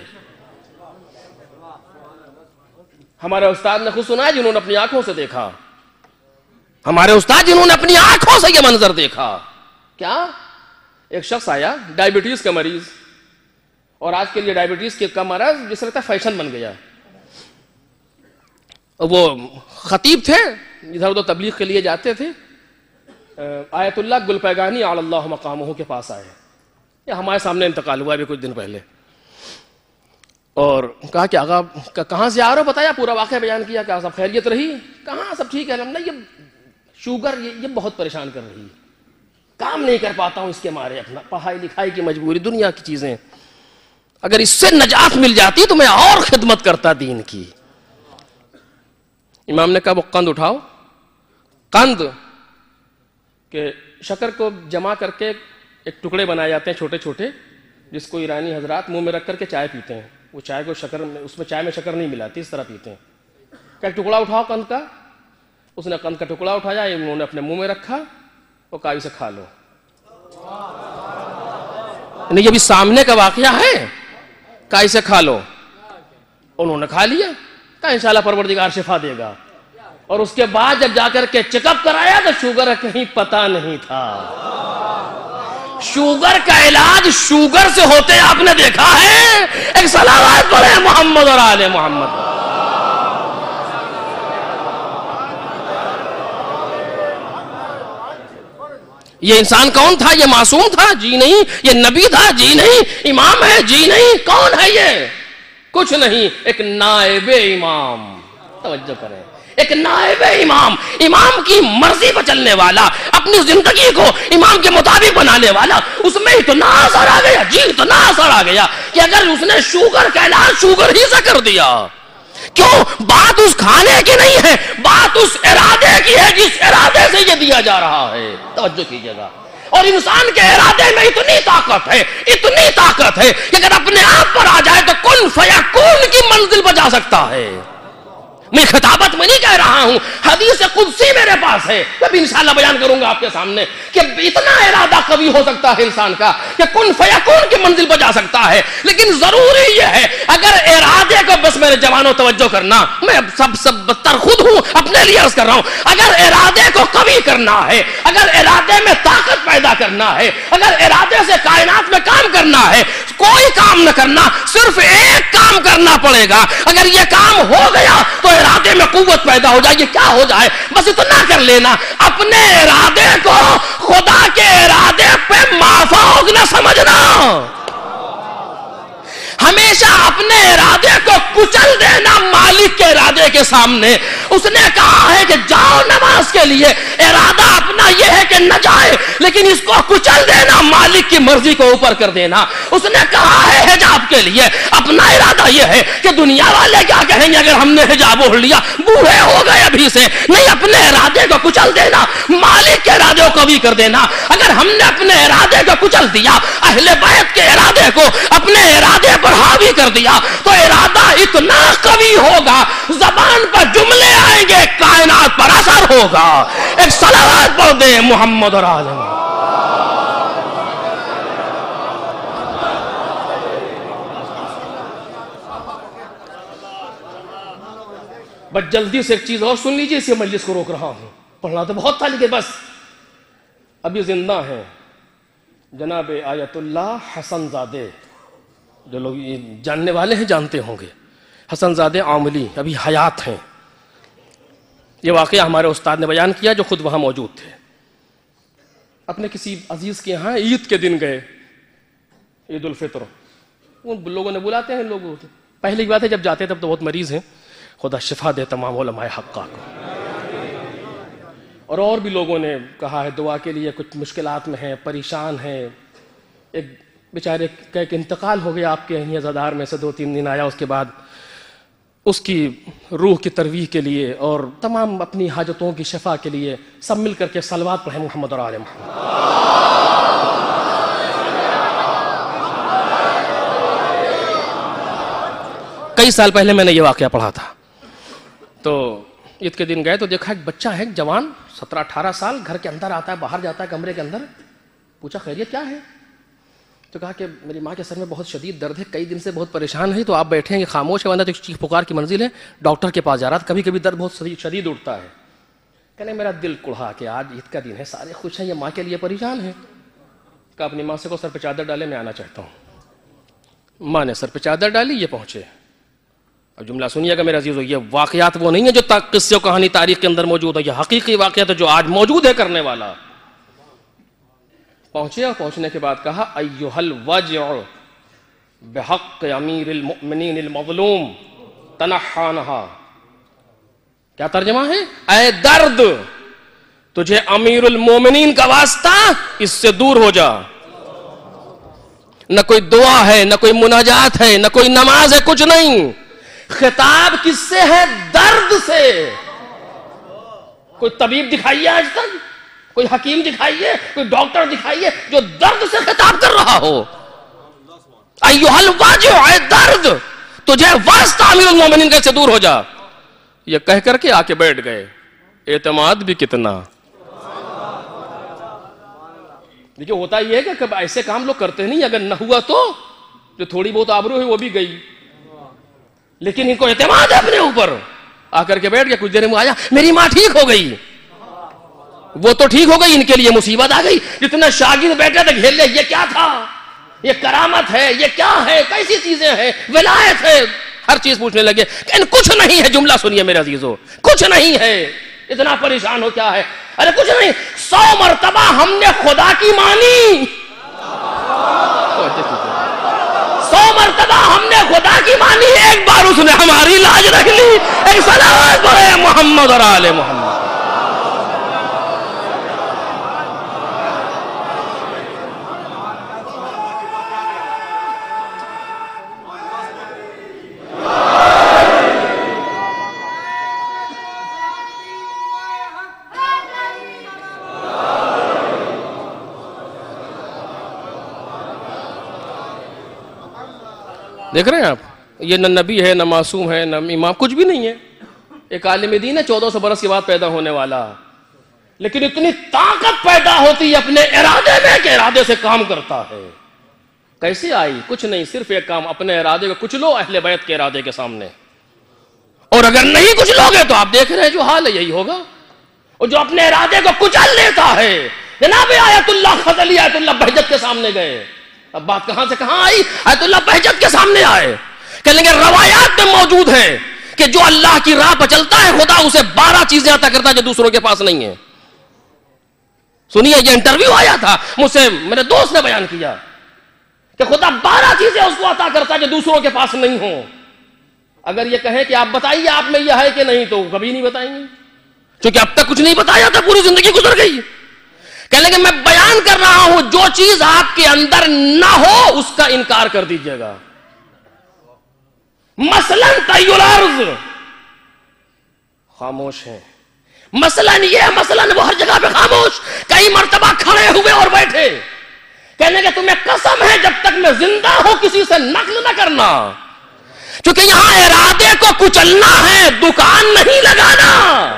[SPEAKER 1] ہمارے استاد نے خود سنا ہے، جنہوں نے اپنی آنکھوں سے دیکھا. ہمارے استاد جنہوں نے اپنی آنکھوں سے یہ منظر دیکھا. کیا؟ ایک شخص آیا ڈائبٹیز کا مریض، اور آج کے لیے ڈائبٹیز کا مرض جس طرح فیشن بن گیا. وہ خطیب تھے، ادھر ادھر تبلیغ کے لیے جاتے تھے، آیت اللہ گلپیگانی علی اللہ مقامہ کے پاس آئے، یہ ہمارے سامنے انتقال ہوا ابھی کچھ دن پہلے، اور کہا کہ آقا کہاں سے آ رہے ہو، بتایا، پورا واقعہ بیان کیا، کیا سب خیریت رہی؟ کہاں سب ٹھیک ہے الحمدللہ، یہ شوگر یہ بہت پریشان کر رہی ہے، کام نہیں کر پاتا ہوں اس کے مارے، اپنا پڑھائی لکھائی کی مجبوری، دنیا کی چیزیں، اگر اس سے نجات مل جاتی تو میں اور خدمت کرتا دین کی۔ امام نے کہا وہ قند اٹھاؤ، قند کہ شکر کو جمع کر کے ایک ٹکڑے بنائے جاتے ہیں چھوٹے چھوٹے، جس کو ایرانی حضرات منہ میں رکھ کر کے چائے پیتے ہیں، وہ چائے کو شکر میں، اس میں چائے میں شکر نہیں ملاتی، اس طرح پیتے ہیں، کہ ایک ٹکڑا اٹھاؤ قند کا۔ اس نے قند کا ٹکڑا اٹھایا، انہوں نے اپنے منہ میں رکھا، وہ کہا اسے کھا لو۔ نہیں، یہ بھی سامنے کا واقعہ ہے، کہا اسے کھا لو، انہوں نے کھا لیا، کہا انشاءاللہ پروردگار شفا دے گا۔ اور اس کے بعد جب جا کر کے چیک اپ کرایا تو شوگر کہیں پتہ نہیں تھا۔ شوگر کا علاج شوگر سے ہوتے آپ نے دیکھا ہے؟ ایک صلوات پڑھے محمد اور آل محمد۔ یہ انسان کون تھا؟ یہ معصوم تھا؟ جی نہیں۔ یہ نبی تھا؟ جی نہیں۔ امام ہے؟ جی نہیں۔ کون ہے یہ؟ کچھ نہیں، ایک نائب امام۔ توجہ کریں، ایک نائب امام، امام کی مرضی پر چلنے والا، اپنی زندگی کو امام کے مطابق بنانے والا۔ اس میں اتنا اثر آ گیا، جی اتنا اثر آ گیا کہ اگر اس نے شوگر کا علاج شوگر ہی سے کر دیا۔ کیوں؟ بات اس کھانے کی نہیں ہے، بات اس ارادے کی ہے جس ارادے سے یہ دیا جا رہا ہے۔ توجہ کیجیے گا۔ اور انسان کے ارادے میں اتنی طاقت ہے، اتنی طاقت ہے کہ اگر اپنے آپ پر آ جائے تو کن فیکون کی منزل پر جا سکتا ہے۔ میں خطابت میں نہیں کہہ رہا ہوں، حدیث قدسی میرے پاس ہے، میں بھی انشاءاللہ بیان کروں گا آپ کے سامنے کہ اتنا ارادہ قوی ہو سکتا ہے انسان کا کہ کن فیکون کی منزل پر جا سکتا ہے۔ لیکن ضروری یہ ہے اگر ارادے کو، بس میرے جوانوں توجہ کرنا، میں سب سب بدتر خود ہوں، اپنے لیے عرض کر رہا ہوں، اگر ارادے کو قوی کرنا ہے، اگر ارادے میں طاقت پیدا کرنا ہے، اگر ارادے سے کائنات میں کام کرنا ہے، کوئی کام نہ کرنا، صرف ایک کام کرنا پڑے گا۔ اگر یہ کام ہو گیا تو ارادے میں قوت پیدا ہو جائے گی۔ کیا ہو جائے؟ بس اتنا کر لینا، اپنے ارادے کو خدا کے ارادے پہ مافوق نہ سمجھنا، ہمیشہ اپنے ارادے کو کچل دینا مالک کے ارادے کے سامنے۔ اس نے کہا ہے کہ جاؤ نماز کے لیے، ارادہ اپنا یہ ہے کہ نہ جائے، لیکن اس کو کچل دینا، مالک کی مرضی کو اوپر کر دینا۔ اس نے کہا ہے حجاب کے لیے، اپنا ارادہ یہ ہے کہ دنیا والے کیا کہیں گے اگر ہم نے حجاب اوڑھ لیا، بوڑھے ہو گئے ابھی سے، نہیں، اپنے ارادے کو کچل دینا، مالک کے ارادے کو قوی کر دینا۔ اگر ہم نے اپنے ارادے کو کچل دیا، اہل بیت کے ارادے کو اپنے ارادے پر حاوی کر دیا، تو ارادہ اتنا قوی ہوگا، زبان پر جملے آئیں گے، کائنات پر اثر ہوگا۔ ایک صلوات پڑھ دیں محمد اور آل محمد۔ بس جلدی سے ایک چیز اور سن لیجیے، اسی مجلس کو روک رہا ہوں، پڑھنا تو بہت تھا لیکن بس ابھی زندہ ہیں جناب آیت اللہ حسن زادے، جو لوگ یہ جاننے والے ہیں جانتے ہوں گے، حسن زادے عاملی ابھی حیات ہیں۔ یہ واقعہ ہمارے استاد نے بیان کیا جو خود وہاں موجود تھے۔ اپنے کسی عزیز کے ہاں عید کے دن گئے، عید الفطر، ان لوگوں نے بلاتے ہیں لوگوں، پہلی بات ہے جب جاتے تب تو بہت مریض ہیں، خدا شفا دے تمام علماء حقہ کو۔ اور اور بھی لوگوں نے کہا ہے دعا کے لیے، کچھ مشکلات میں ہیں، پریشان ہیں۔ ایک بیچارے کا ایک انتقال ہو گیا آپ کے یہیں عزادار میں سے، دو تین دن آیا، اس کے بعد اس کی روح کی ترویح کے لیے اور تمام اپنی حاجتوں کی شفا کے لیے سب مل کر کے صلوات پڑھیں محمد اور آل محمد۔ کئی سال پہلے میں نے یہ واقعہ پڑھا تھا، تو عید کے دن گئے تو دیکھا ایک بچہ ہے، ایک جوان سترہ اٹھارہ سال، گھر کے اندر آتا ہے، باہر جاتا ہے کمرے کے اندر۔ پوچھا خیریت کیا ہے؟ تو کہا کہ میری ماں کے سر میں بہت شدید درد ہے، کئی دن سے بہت پریشان ہے، تو آپ بیٹھے ہیں کہ خاموش ہے ورنہ تو چیخ پکار کی منزل ہے، ڈاکٹر کے پاس جا رہا تھا، کبھی کبھی درد بہت شدید اٹھتا ہے۔ کہنے میرا دل کڑھا کہ آج عید کا دن ہے، سارے خوش ہیں، یہ ماں کے لیے پریشان ہے۔ کہا اپنی ماں سے کو سر پہ چادر ڈالے، میں آنا چاہتا ہوں۔ ماں نے سر پہ چادر ڈالی، یہ پہنچے، اب جملہ سنیے گا میرے عزیزو، یہ واقعات وہ نہیں ہے جو قصے و کہانی تاریخ کے اندر موجود ہے، یہ حقیقی واقعات ہے جو آج موجود ہے کرنے والا. پہنچے اور پہنچنے کے بعد کہا ایھا الوجع بحق امیر المؤمنین المظلوم تنحانہا. کیا ترجمہ ہے؟ اے درد، تجھے امیر المومنین کا واسطہ، اس سے دور ہو جا. نہ کوئی دعا ہے، نہ کوئی مناجات ہے، نہ کوئی نماز ہے، کچھ نہیں. خطاب کس سے ہے؟ درد سے. کوئی طبیب دکھائیے آج تک، کوئی حکیم دکھائیے، کوئی ڈاکٹر دکھائیے جو درد سے خطاب کر رہا ہو. ایھا الواجع، اے درد، تجھے واسطہ امیر المومنین کا سے دور ہو جا. یہ کہہ کر کے آ کے بیٹھ گئے. اعتماد بھی کتنا. دیکھیں ہوتا یہ ہے کہ ایسے کام لوگ کرتے نہیں، اگر نہ ہوا تو جو تھوڑی بہت آبرو ہے وہ بھی گئی، لیکن ان کو اعتماد ہے اپنے اوپر. آ کر کے بیٹھ گیا. کچھ دیر میں آیا، میری ماں ٹھیک ہو گئی. وہ تو ٹھیک ہو گئی، ان کے لیے مصیبت آ گئی. جتنے شاگرد بیٹھے تھے گھیر لے، یہ کیا تھا، یہ کرامت ہے، یہ کیا ہے، کیسی چیزیں ہیں، ولایت ہے، ہر چیز پوچھنے لگے. کہ کچھ نہیں ہے. جملہ سنیے میرے عزیزو، کچھ نہیں ہے. اتنا پریشان ہو کیا ہے؟ ارے کچھ نہیں، سو مرتبہ ہم نے خدا کی مانی، سو مرتبہ ہم نے خدا کی مانی، ایک بار اس نے ہماری لاج رکھ لی. ایک صلوات پڑھے محمد اور آل محمد. دیکھ رہے ہیں آپ، یہ نہ نبی ہے، نہ معصوم ہے، نہ امام، کچھ بھی نہیں ہے. ایک عالم دین ہے چودہ سو برس کے بعد پیدا ہونے والا، لیکن اتنی طاقت پیدا ہوتی ہے اپنے ارادے میں کہ ارادے سے کام کرتا ہے. کیسے آئی؟ کچھ نہیں، صرف ایک کام، اپنے ارادے کو کچھ لو اہل بیت کے ارادے کے سامنے. اور اگر نہیں کچھ لوگے تو آپ دیکھ رہے ہیں جو حال ہے یہی ہوگا. اور جو اپنے ارادے کو کچل لیتا ہے، جناب آیت اللہ فضلی آیت اللہ بہجت کے سامنے گئے. اب بات کہاں سے کہاں آئی؟ آیت اللہ بہجت کے سامنے آئے. کہنے لگے روایات میں موجود ہے کہ جو اللہ کی راہ پر چلتا ہے خدا اسے بارہ چیزیں عطا کرتا ہے جو دوسروں کے پاس نہیں ہے. سنیے، یہ انٹرویو آیا تھا مجھ سے، میرے دوست نے بیان کیا کہ خدا بارہ چیزیں اس کو عطا کرتا ہے جو دوسروں کے پاس نہیں ہوں. اگر یہ کہیں کہ آپ بتائیے آپ میں یہ ہے کہ نہیں، تو کبھی نہیں بتائیں گے، کیونکہ اب تک کچھ نہیں بتایا تھا، پوری زندگی گزر گئی. کہنے لگے میں بیان کر رہا ہوں، جو چیز آپ کے اندر نہ ہو اس کا انکار کر دیجئے گا. مثلا طی الارض، خاموش ہیں. مثلا یہ، مثلا وہ ہر جگہ پہ خاموش، کئی مرتبہ کھڑے ہوئے اور بیٹھے. کہنے کہ تمہیں قسم ہے جب تک میں زندہ ہوں کسی سے نقل نہ کرنا، کیونکہ یہاں ارادے کو کچلنا ہے، دکان نہیں لگانا.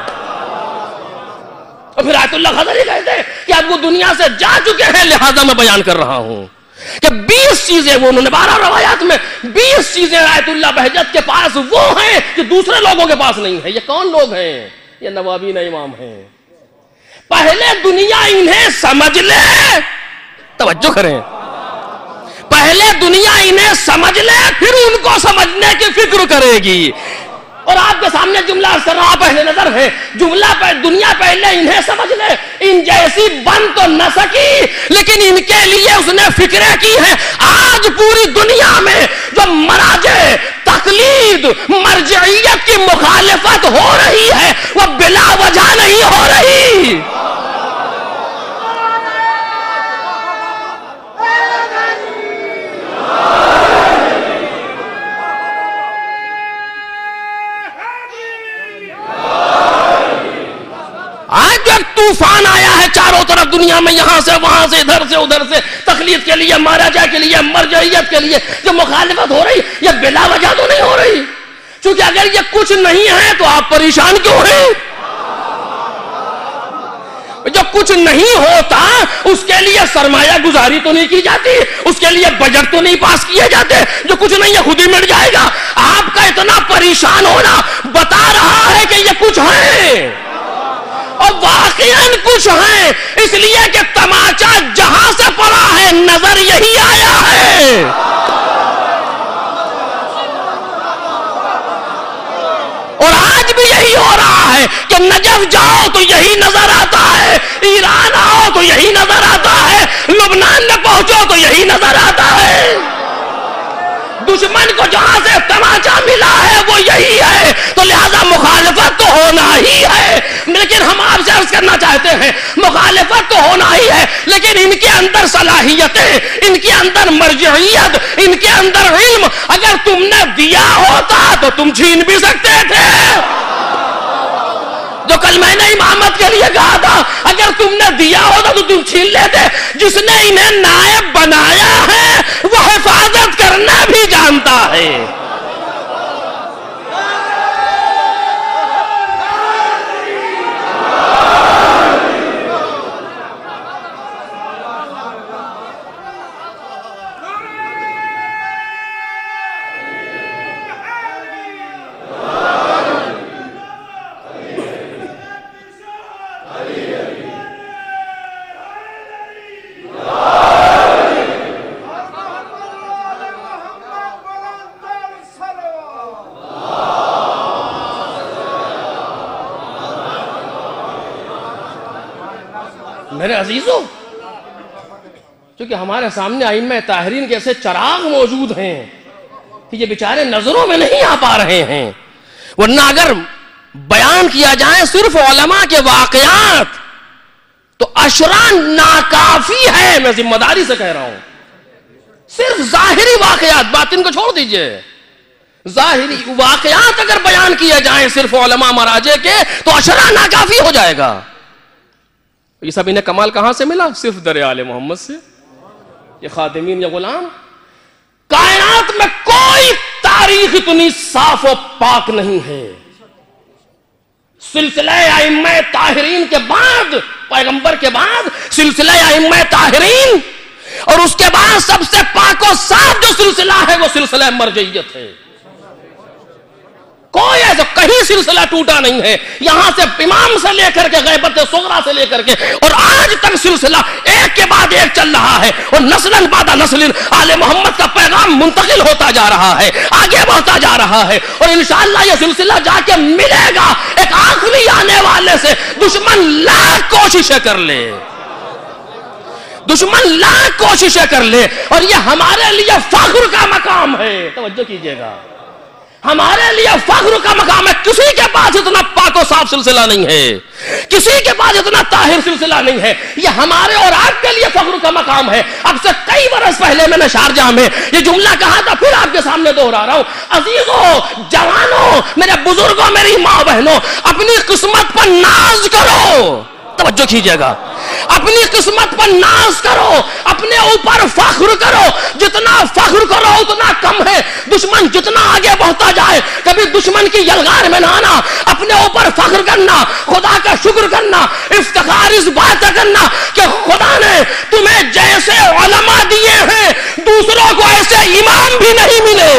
[SPEAKER 1] اور پھر آیت اللہ خضری کہتے ہیں کہ اب وہ دنیا سے جا چکے ہیں، لہذا میں بیان کر رہا ہوں کہ بیس چیزیں، وہ انہوں نے بارہ روایات میں بیس چیزیں آیت اللہ بہجت کے پاس وہ ہیں کہ دوسرے لوگوں کے پاس نہیں ہے. یہ کون لوگ ہیں؟ یہ نوابین امام ہیں. پہلے دنیا انہیں سمجھ لے، توجہ کریں، پہلے دنیا انہیں سمجھ لے پھر ان کو سمجھنے کی فکر کرے گی. اور آپ کے سامنے جملہ کر رہا پہلے نظر ہے، جملہ پہ دنیا پہلے انہیں سمجھ لے، ان جیسی بن تو نہ سکی لیکن ان کے لیے اس نے فکریں کی ہیں. آج پوری دنیا میں جو مراجع تقلید مرجعیت کی مخالفت ہو رہی ہے وہ بلا وجہ نہیں ہو رہی. آج ایک طوفان آیا ہے چاروں طرف دنیا میں، یہاں سے وہاں سے ادھر سے ادھر سے، تقلید کے لیے، مراجع کے لیے، مرجعیت کے لیے جو مخالفت ہو رہی یہ بلا وجہ تو نہیں ہو رہی. کیونکہ اگر یہ کچھ نہیں ہے تو آپ پریشان کیوں ہیں؟ جو کچھ نہیں ہوتا اس کے لیے سرمایہ گزاری تو نہیں کی جاتی، اس کے لیے بجٹ تو نہیں پاس کیے جاتے. جو کچھ نہیں ہے خود ہی مٹ جائے گا. آپ کا اتنا پریشان ہونا بتا رہا ہے کہ یہ کچھ ہے، اور واقعاً کچھ ہے، اس لیے کہ تماچا جہاں سے پڑا ہے نظر یہی آیا ہے. اور آج بھی یہی ہو رہا ہے کہ نجف جاؤ تو یہی نظر آتا ہے، ایران آؤ تو یہی نظر آتا ہے، لبنان میں پہنچو تو یہی نظر آتا ہے۔ دشمن کو جہاں سے تماچا ملا ہے وہ یہی ہے، تو لہذا مخالفت تو ہونا ہی ہے۔ لیکن ہم آپ سے عرض کرنا چاہتے ہیں مخالفت تو ہونا ہی ہے، لیکن ان کے اندر صلاحیتیں، ان کے اندر مرجعیت، ان کے اندر علم اگر تم نے دیا ہوتا تو تم چھین بھی سکتے تھے۔ جو کل میں نے امامت کے لیے کہا تھا اگر تم نے دیا ہوتا تو تم چھین لیتے۔ جس نے انہیں نائب بنایا ہے وہ حفاظت کرنا بھی جانتا ہے۔ میرے عزیزوں، چونکہ ہمارے سامنے ائمہ طاہرین کے ایسے چراغ موجود ہیں کہ یہ بیچارے نظروں میں نہیں آ پا رہے ہیں، ورنہ اگر بیان کیا جائے صرف علماء کے واقعات تو اشرا ناکافی ہے۔ میں ذمہ داری سے کہہ رہا ہوں، صرف ظاہری واقعات، باطن کو چھوڑ دیجئے، ظاہری واقعات اگر بیان کیے جائیں صرف علماء مراجع کے تو اشرا ناکافی ہو جائے گا۔ یہ سب انہیں کمال کہاں سے ملا؟ صرف در آل محمد سے۔ یہ خادمین یا غلام، کائنات میں کوئی تاریخ اتنی صاف و پاک نہیں ہے۔ سلسلہ ائمہ طاہرین کے بعد، پیغمبر کے بعد سلسلہ ائمہ طاہرین، اور اس کے بعد سب سے پاک و صاف جو سلسلہ ہے وہ سلسلہ مرجعیت ہے۔ کوئی ایسا کہیں سلسلہ ٹوٹا نہیں ہے، یہاں سے امام سے لے کر کے غیبت صغریٰ سے لے کر کے اور آج تک سلسلہ ایک کے بعد ایک چل رہا ہے، اور نسلاً بعد نسل آل محمد کا پیغام منتقل ہوتا جا رہا ہے، آگے بڑھتا جا رہا ہے، اور انشاءاللہ یہ سلسلہ جا کے ملے گا ایک آخری آنے والے سے۔ دشمن لاکھ کوششیں کر لے، دشمن لاکھ کوششیں کر لے، اور یہ ہمارے لیے فخر کا مقام ہے۔ توجہ کیجئے گا، ہمارے لیے فخر کا مقام ہے۔ کسی کے پاس اتنا پاک و صاف سلسلہ نہیں ہے، کسی کے پاس اتنا طاہر سلسلہ نہیں ہے۔ یہ ہمارے اور آپ کے لیے فخر کا مقام ہے۔ اب سے کئی برس پہلے میں نے شارجہ میں یہ جملہ کہا تھا، پھر آپ کے سامنے دوہرا رہا ہوں۔ عزیزوں، جوانوں، میرے بزرگوں، میری ماں بہنوں، اپنی قسمت پر ناز کرو۔ توجہ کیجئے گا، اپنی قسمت پر ناز کرو، اپنے اوپر فخر کرو۔ جتنا فخر کرو اتنا کم ہے۔ دشمن جتنا آگے بڑھتا جائے کبھی دشمن کی یلغار میں نہ آنا، اپنے اوپر فخر کرنا، خدا کا شکر کرنا، افتخار اس بات کرنا کہ خدا نے تمہیں جیسے علماء دیے ہیں دوسروں کو ایسے امام بھی نہیں ملے۔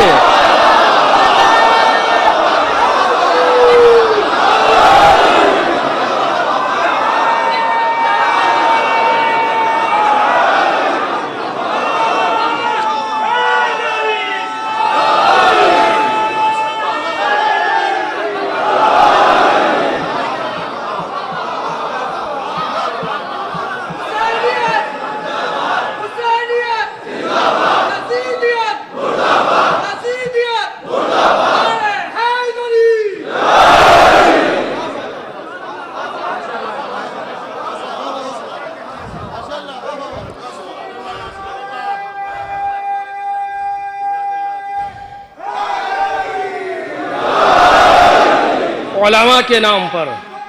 [SPEAKER 1] علماء کے نام پر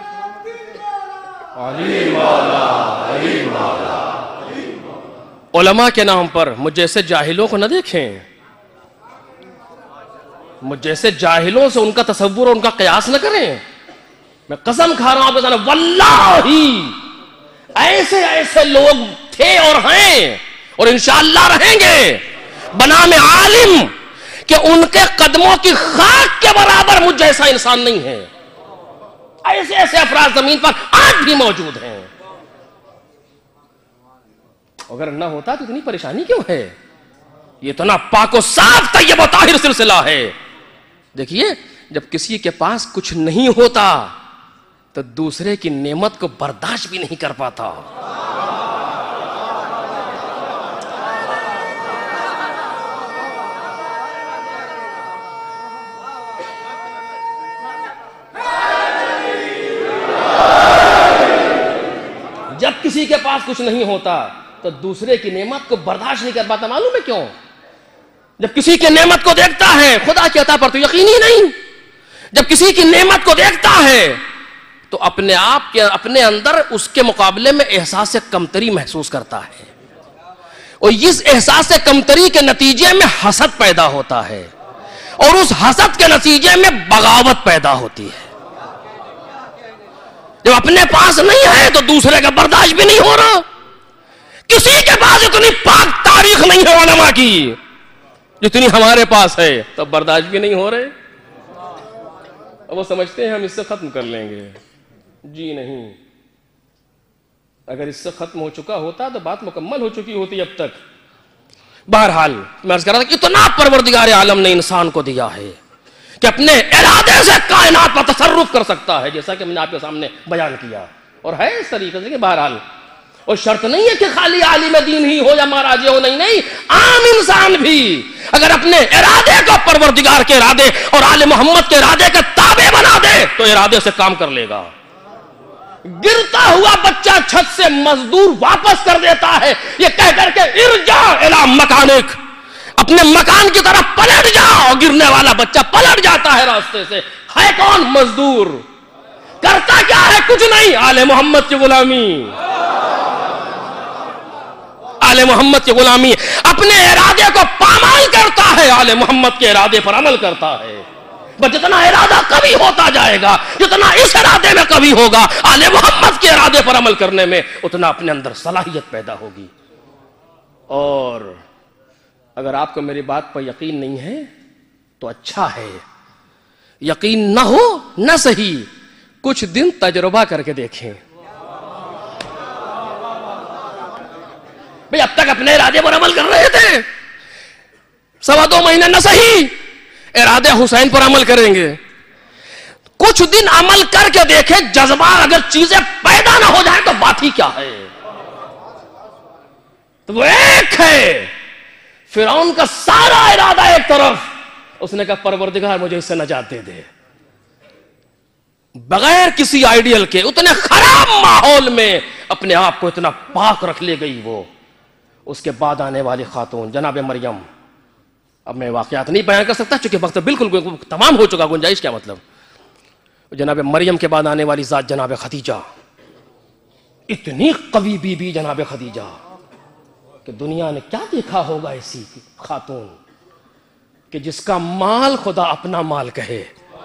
[SPEAKER 1] علی مولا، علی مولا، علماء کے نام پر مجھ جیسے جاہلوں کو نہ دیکھیں، مجھ جیسے جاہلوں سے ان کا تصور اور ان کا قیاس نہ کریں۔ میں قسم کھا رہا ہوں آپ کے سامنے، واللہ ایسے ایسے لوگ تھے اور ہیں اور انشاءاللہ رہیں گے بنام عالم کہ ان کے قدموں کی خاک کے برابر مجھ جیسا انسان نہیں ہے۔ ایسے ایسے افراد زمین پر آج بھی موجود ہیں۔ اگر نہ ہوتا تو اتنی پریشانی کیوں ہے؟ یہ اتنا پاک و صاف طیب و طاہر سلسلہ ہے۔ دیکھیے جب کسی کے پاس کچھ نہیں ہوتا تو دوسرے کی نعمت کو برداشت بھی نہیں کر پاتا. جب کسی کے پاس کچھ نہیں ہوتا تو دوسرے کی نعمت کو برداشت نہیں کر پاتا. معلوم ہے کیوں؟ جب کسی کی نعمت کو دیکھتا ہے, خدا کی عطا پر تو یقین ہی نہیں, جب کسی کی نعمت کو دیکھتا ہے تو اپنے آپ کے اپنے اندر اس کے مقابلے میں احساس کمتری محسوس کرتا ہے, اور اس احساس کمتری کے نتیجے میں حسد پیدا ہوتا ہے, اور اس حسد کے نتیجے میں بغاوت پیدا ہوتی ہے. جب اپنے پاس نہیں ہے تو دوسرے کا برداشت بھی نہیں ہو رہا. کسی کے پاس اتنی پاک تاریخ نہیں ہے علماء کی جتنی ہمارے پاس ہے, تو برداشت بھی نہیں ہو رہے. اب وہ سمجھتے ہیں ہم اس سے ختم کر لیں گے. جی نہیں, اگر اس سے ختم ہو چکا ہوتا تو بات مکمل ہو چکی ہوتی اب تک. بہرحال میں عرض کر رہا تھا کہ اتنا پروردگار عالم نے انسان کو دیا ہے کہ اپنے ارادے سے کائنات پر تصرف کر سکتا ہے, جیسا کہ میں نے آپ کے سامنے بیان کیا, اور ہے اس طریقے سے کہ بہرحال اور شرط نہیں ہے کہ خالی عالم دین ہی ہو یا مہاراجے ہو, نہیں نہیں, عام انسان بھی اگر اپنے ارادے کو پروردگار کے ارادے اور آل محمد کے ارادے کے تابع بنا دے تو ارادے سے کام کر لے گا. گرتا ہوا بچہ چھت سے مزدور واپس کر دیتا ہے یہ کہہ کر کے ارجع الی مکانک, اپنے مکان کی طرف پلٹ جاؤ. گرنے والا بچہ پلٹ جاتا ہے راستے سے. ہے کون؟ مزدور. کرتا کیا ہے؟ کچھ نہیں, آل محمد کی غلامی, آل محمد کی غلامی. اپنے ارادے کو پامال کرتا ہے, آل محمد کے ارادے پر عمل کرتا ہے. بس جتنا ارادہ کبھی ہوتا جائے گا, جتنا اس ارادے میں کبھی ہوگا, آل محمد کے ارادے پر عمل کرنے میں اتنا اپنے اندر صلاحیت پیدا ہوگی. اور اگر آپ کو میری بات پر یقین نہیں ہے تو اچھا ہے, یقین نہ ہو نہ صحیح, کچھ دن تجربہ کر کے دیکھیں. بھئی اب تک اپنے ارادے پر عمل کر رہے تھے, سوا دو مہینے نہ صحیح ارادے حسین پر عمل کریں گے. کچھ دن عمل کر کے دیکھیں, جذبہ اگر چیزیں پیدا نہ ہو جائیں تو بات ہی کیا ہے. تو وہ ایک ہے, فرعون کا سارا ارادہ ایک طرف, اس نے کہا پروردگار مجھے اس سے نجات دے دے. بغیر کسی آئیڈیل کے اتنے خراب ماحول میں اپنے آپ کو اتنا پاک رکھ لے گئی وہ. اس کے بعد آنے والی خاتون جناب مریم, اب میں واقعات نہیں بیان کر سکتا چونکہ وقت بالکل تمام ہو چکا, گنجائش کیا مطلب. جناب مریم کے بعد آنے والی ذات جناب خدیجہ, اتنی قوی بی بی جناب خدیجہ کہ دنیا نے کیا دیکھا ہوگا ایسی خاتون کہ جس کا مال خدا اپنا مال کہے,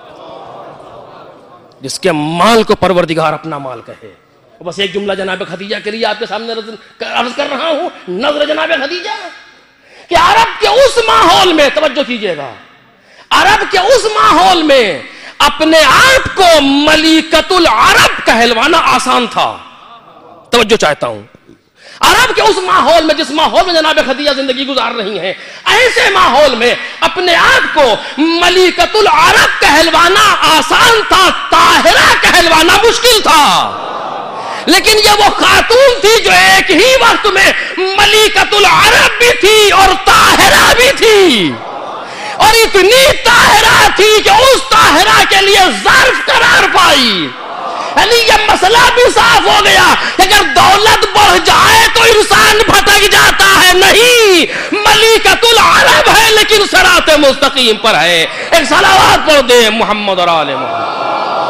[SPEAKER 1] جس کے مال کو پروردگار اپنا مال کہے. بس ایک جملہ جناب خدیجہ کے لیے آپ کے سامنے عرض کر رہا ہوں, نظر جناب خدیجہ کہ عرب کے اس ماحول میں, توجہ کیجئے گا, عرب کے اس ماحول میں اپنے آپ کو ملکۃ العرب کہلوانا آسان تھا. توجہ چاہتا ہوں, عرب کے اس ماحول میں, جس ماحول میں جناب خدیجہ زندگی گزار رہی ہیں, ایسے ماحول میں اپنے آپ کو ملکۃ العرب کہلوانا آسان تھا, طاہرہ کہلوانا مشکل تھا. لیکن یہ وہ خاتون تھی جو ایک ہی وقت میں ملکۃ العرب بھی تھی اور طاہرہ بھی تھی, اور اتنی طاہرہ تھی کہ اس طاہرہ کے لیے ظرف قرار پائی. یعنی یہ مسئلہ بھی صاف ہو گیا کہ اگر دولت بڑھ جائے تو انسان بھٹک جاتا ہے, نہیں, ملکۃ العرب ہے لیکن صراط مستقیم پر ہے. ایک صلوات پڑھ دے محمد اور آل محمد.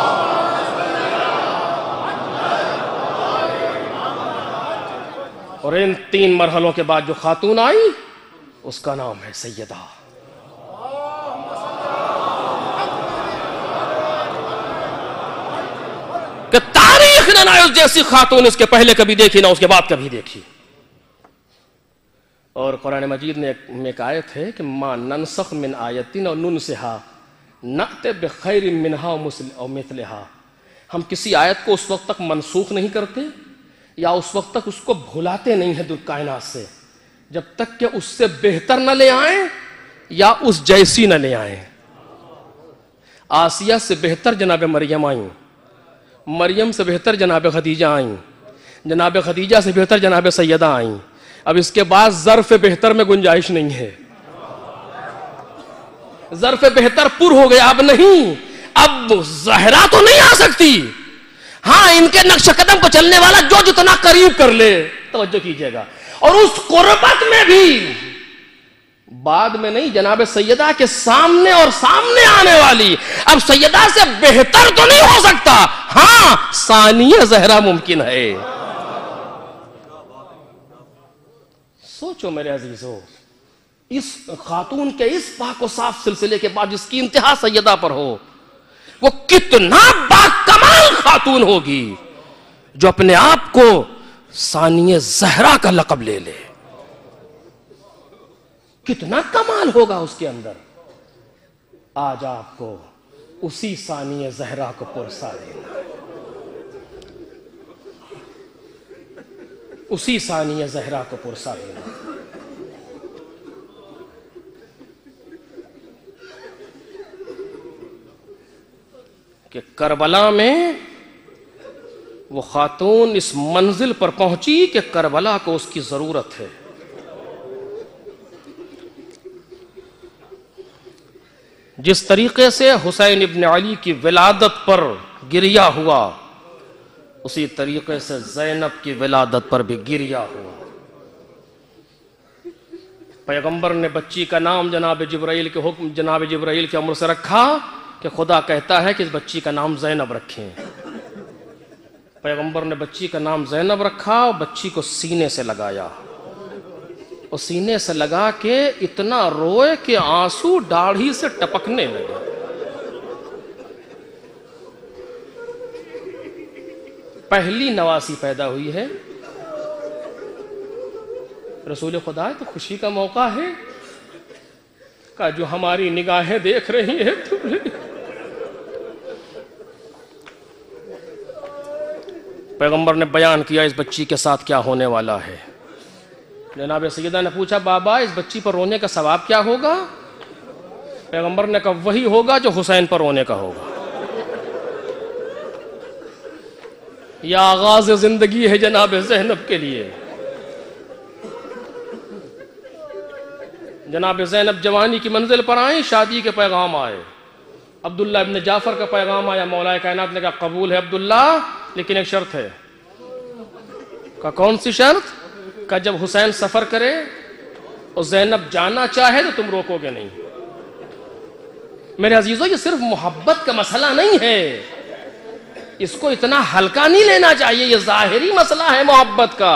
[SPEAKER 1] اور ان تین مرحلوں کے بعد جو خاتون آئی اس کا نام ہے سیدہ. کہ تاریخ نے نہ اس جیسی خاتون اس کے پہلے کبھی دیکھی نہ اس کے بعد کبھی دیکھی. اور قرآن مجید میں ایک آیت ہے کہ ما ننسخ من آیتن اور ننسها نأت بخیر منہا او مثلہا. ہم کسی آیت کو اس وقت تک منسوخ نہیں کرتے یا اس وقت تک اس کو بھلاتے نہیں ہیں کائنات سے جب تک کہ اس سے بہتر نہ لے آئیں یا اس جیسی نہ لے آئیں. آسیہ سے بہتر جناب مریم آئیں، مریم سے بہتر جناب خدیجہ آئیں، جناب خدیجہ سے بہتر جناب سیدہ آئیں. اب اس کے بعد ظرف بہتر میں گنجائش نہیں ہے. ظرف بہتر پر ہو گیا، اب نہیں، اب زہرا تو نہیں آ سکتی. ہاں ان کے نقش قدم کو چلنے والا جو جتنا قریب کر لے. توجہ کیجئے گا. اور اس قربت میں بھی بعد میں نہیں، جناب سیدہ کے سامنے اور سامنے آنے والی. اب سیدہ سے بہتر تو نہیں ہو سکتا، ہاں ثانیہ زہرا ممکن ہے. سوچو میرے عزیزو، اس خاتون کے اس پاک و صاف سلسلے کے بعد جس کی انتہا سیدہ پر ہو، وہ کتنا باکمال خاتون ہوگی جو اپنے آپ کو ثانیہ زہرا کا لقب لے لے. کتنا کمال ہوگا اس کے اندر. آج آپ کو اسی ثانیہ زہرا کو پرسا دینا، اسی ثانیہ زہرا کو پرسا دینا. کہ کربلا میں وہ خاتون اس منزل پر پہنچی کہ کربلا کو اس کی ضرورت ہے. جس طریقے سے حسین ابن علی کی ولادت پر گریہ ہوا، اسی طریقے سے زینب کی ولادت پر بھی گریہ ہوا. پیغمبر نے بچی کا نام جناب جبرائیل کے حکم جناب جبرائیل کے امر سے رکھا کہ خدا کہتا ہے کہ اس بچی کا نام زینب رکھیں. پیغمبر نے بچی کا نام زینب رکھا اور بچی کو سینے سے لگایا، اور سینے سے لگا کے اتنا روئے کہ آنسو داڑھی سے ٹپکنے لگے. پہلی نواسی پیدا ہوئی ہے. رسول خدا تو خوشی کا موقع ہے کہ جو ہماری نگاہیں دیکھ رہی ہیں. پیغمبر نے بیان کیا اس بچی کے ساتھ کیا ہونے والا ہے. جناب سیدہ نے پوچھا بابا اس بچی پر رونے کا ثواب کیا ہوگا؟ پیغمبر نے کہا وہی ہوگا جو حسین پر رونے کا ہوگا. یہ آغاز زندگی ہے جناب زینب کے لیے. جناب زینب جوانی کی منزل پر آئیں، شادی کے پیغام آئے. عبداللہ ابن جعفر کا پیغام آیا. مولا کائنات نے کہا قبول ہے عبداللہ، لیکن ایک شرط ہے. کہا کون سی شرط؟ کہ جب حسین سفر کرے اور زینب جانا چاہے تو تم روکو گے نہیں. میرے عزیزو یہ صرف محبت کا مسئلہ نہیں ہے، اس کو اتنا ہلکا نہیں لینا چاہیے. یہ ظاہری مسئلہ ہے محبت کا.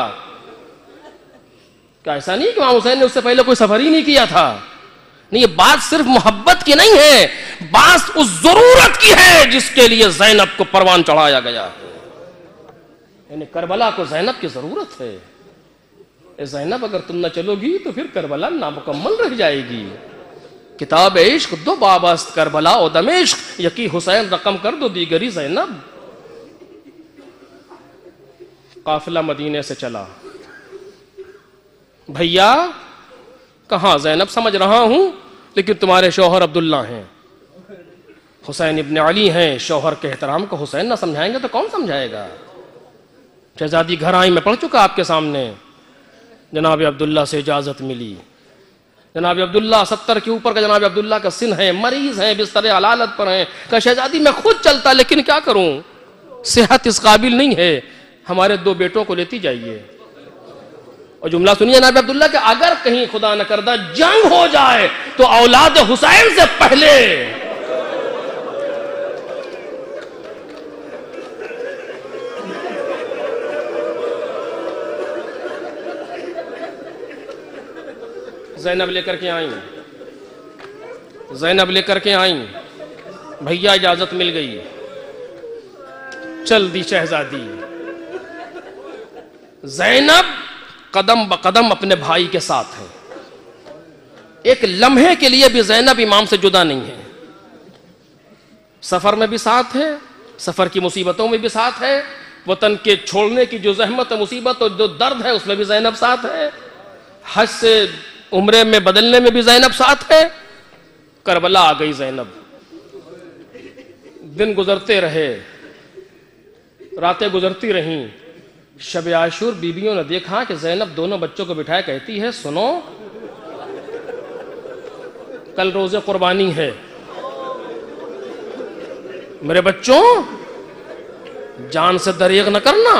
[SPEAKER 1] کیا ایسا نہیں کہ امام حسین نے اس سے پہلے کوئی سفر ہی نہیں کیا تھا؟ نہیں، یہ بات صرف محبت کی نہیں ہے، بات اس ضرورت کی ہے جس کے لیے زینب کو پروان چڑھایا گیا ہے. یعنی کربلا کو زینب کی ضرورت ہے. اے زینب اگر تم نہ چلو گی تو پھر کربلا نامکمل رہ جائے گی. کتاب عشق دو بابست کربلا و دمشق، یکی حسین رقم کر دو دیگری زینب. قافلہ مدینے سے چلا. بھیا کہاں؟ زینب سمجھ رہا ہوں، لیکن تمہارے شوہر عبداللہ ہیں، حسین ابن علی ہیں. شوہر کے احترام کو حسین نہ سمجھائیں گے تو کون سمجھائے گا؟ شہزادی گھر آئی، میں پڑھ چکا آپ کے سامنے. جناب عبداللہ سے اجازت ملی. جناب عبداللہ ستر کے اوپر کا جناب عبداللہ کا سن ہے، مریض ہیں، بستر علالت پر ہیں. کہ شہزادی میں خود چلتا لیکن کیا کروں، صحت اس قابل نہیں ہے، ہمارے دو بیٹوں کو لیتی جائیے. اور جملہ سنیے جناب عبداللہ کہ اگر کہیں خدا نہ کردہ جنگ ہو جائے تو اولاد حسین سے پہلے زینب لے کر کے آئیں زینب لے کر کے آئیں بھیا اجازت مل گئی. چل دی شہزادی. زینب قدم بقدم اپنے بھائی کے ساتھ ہیں. ایک لمحے کے لیے بھی زینب امام سے جدا نہیں ہے. سفر میں بھی ساتھ ہے، سفر کی مصیبتوں میں بھی ساتھ ہے، وطن کے چھوڑنے کی جو زحمت و مصیبت اور جو درد ہے اس میں بھی زینب ساتھ ہے، حج سے عمرے میں بدلنے میں بھی زینب ساتھ ہے. کربلا آ گئی زینب. دن گزرتے رہے، راتیں گزرتی رہیں، شب عاشور بیویوں نے دیکھا کہ زینب دونوں بچوں کو بٹھائے کہتی ہے سنو کل روزے قربانی ہے، میرے بچوں جان سے دریغ نہ کرنا۔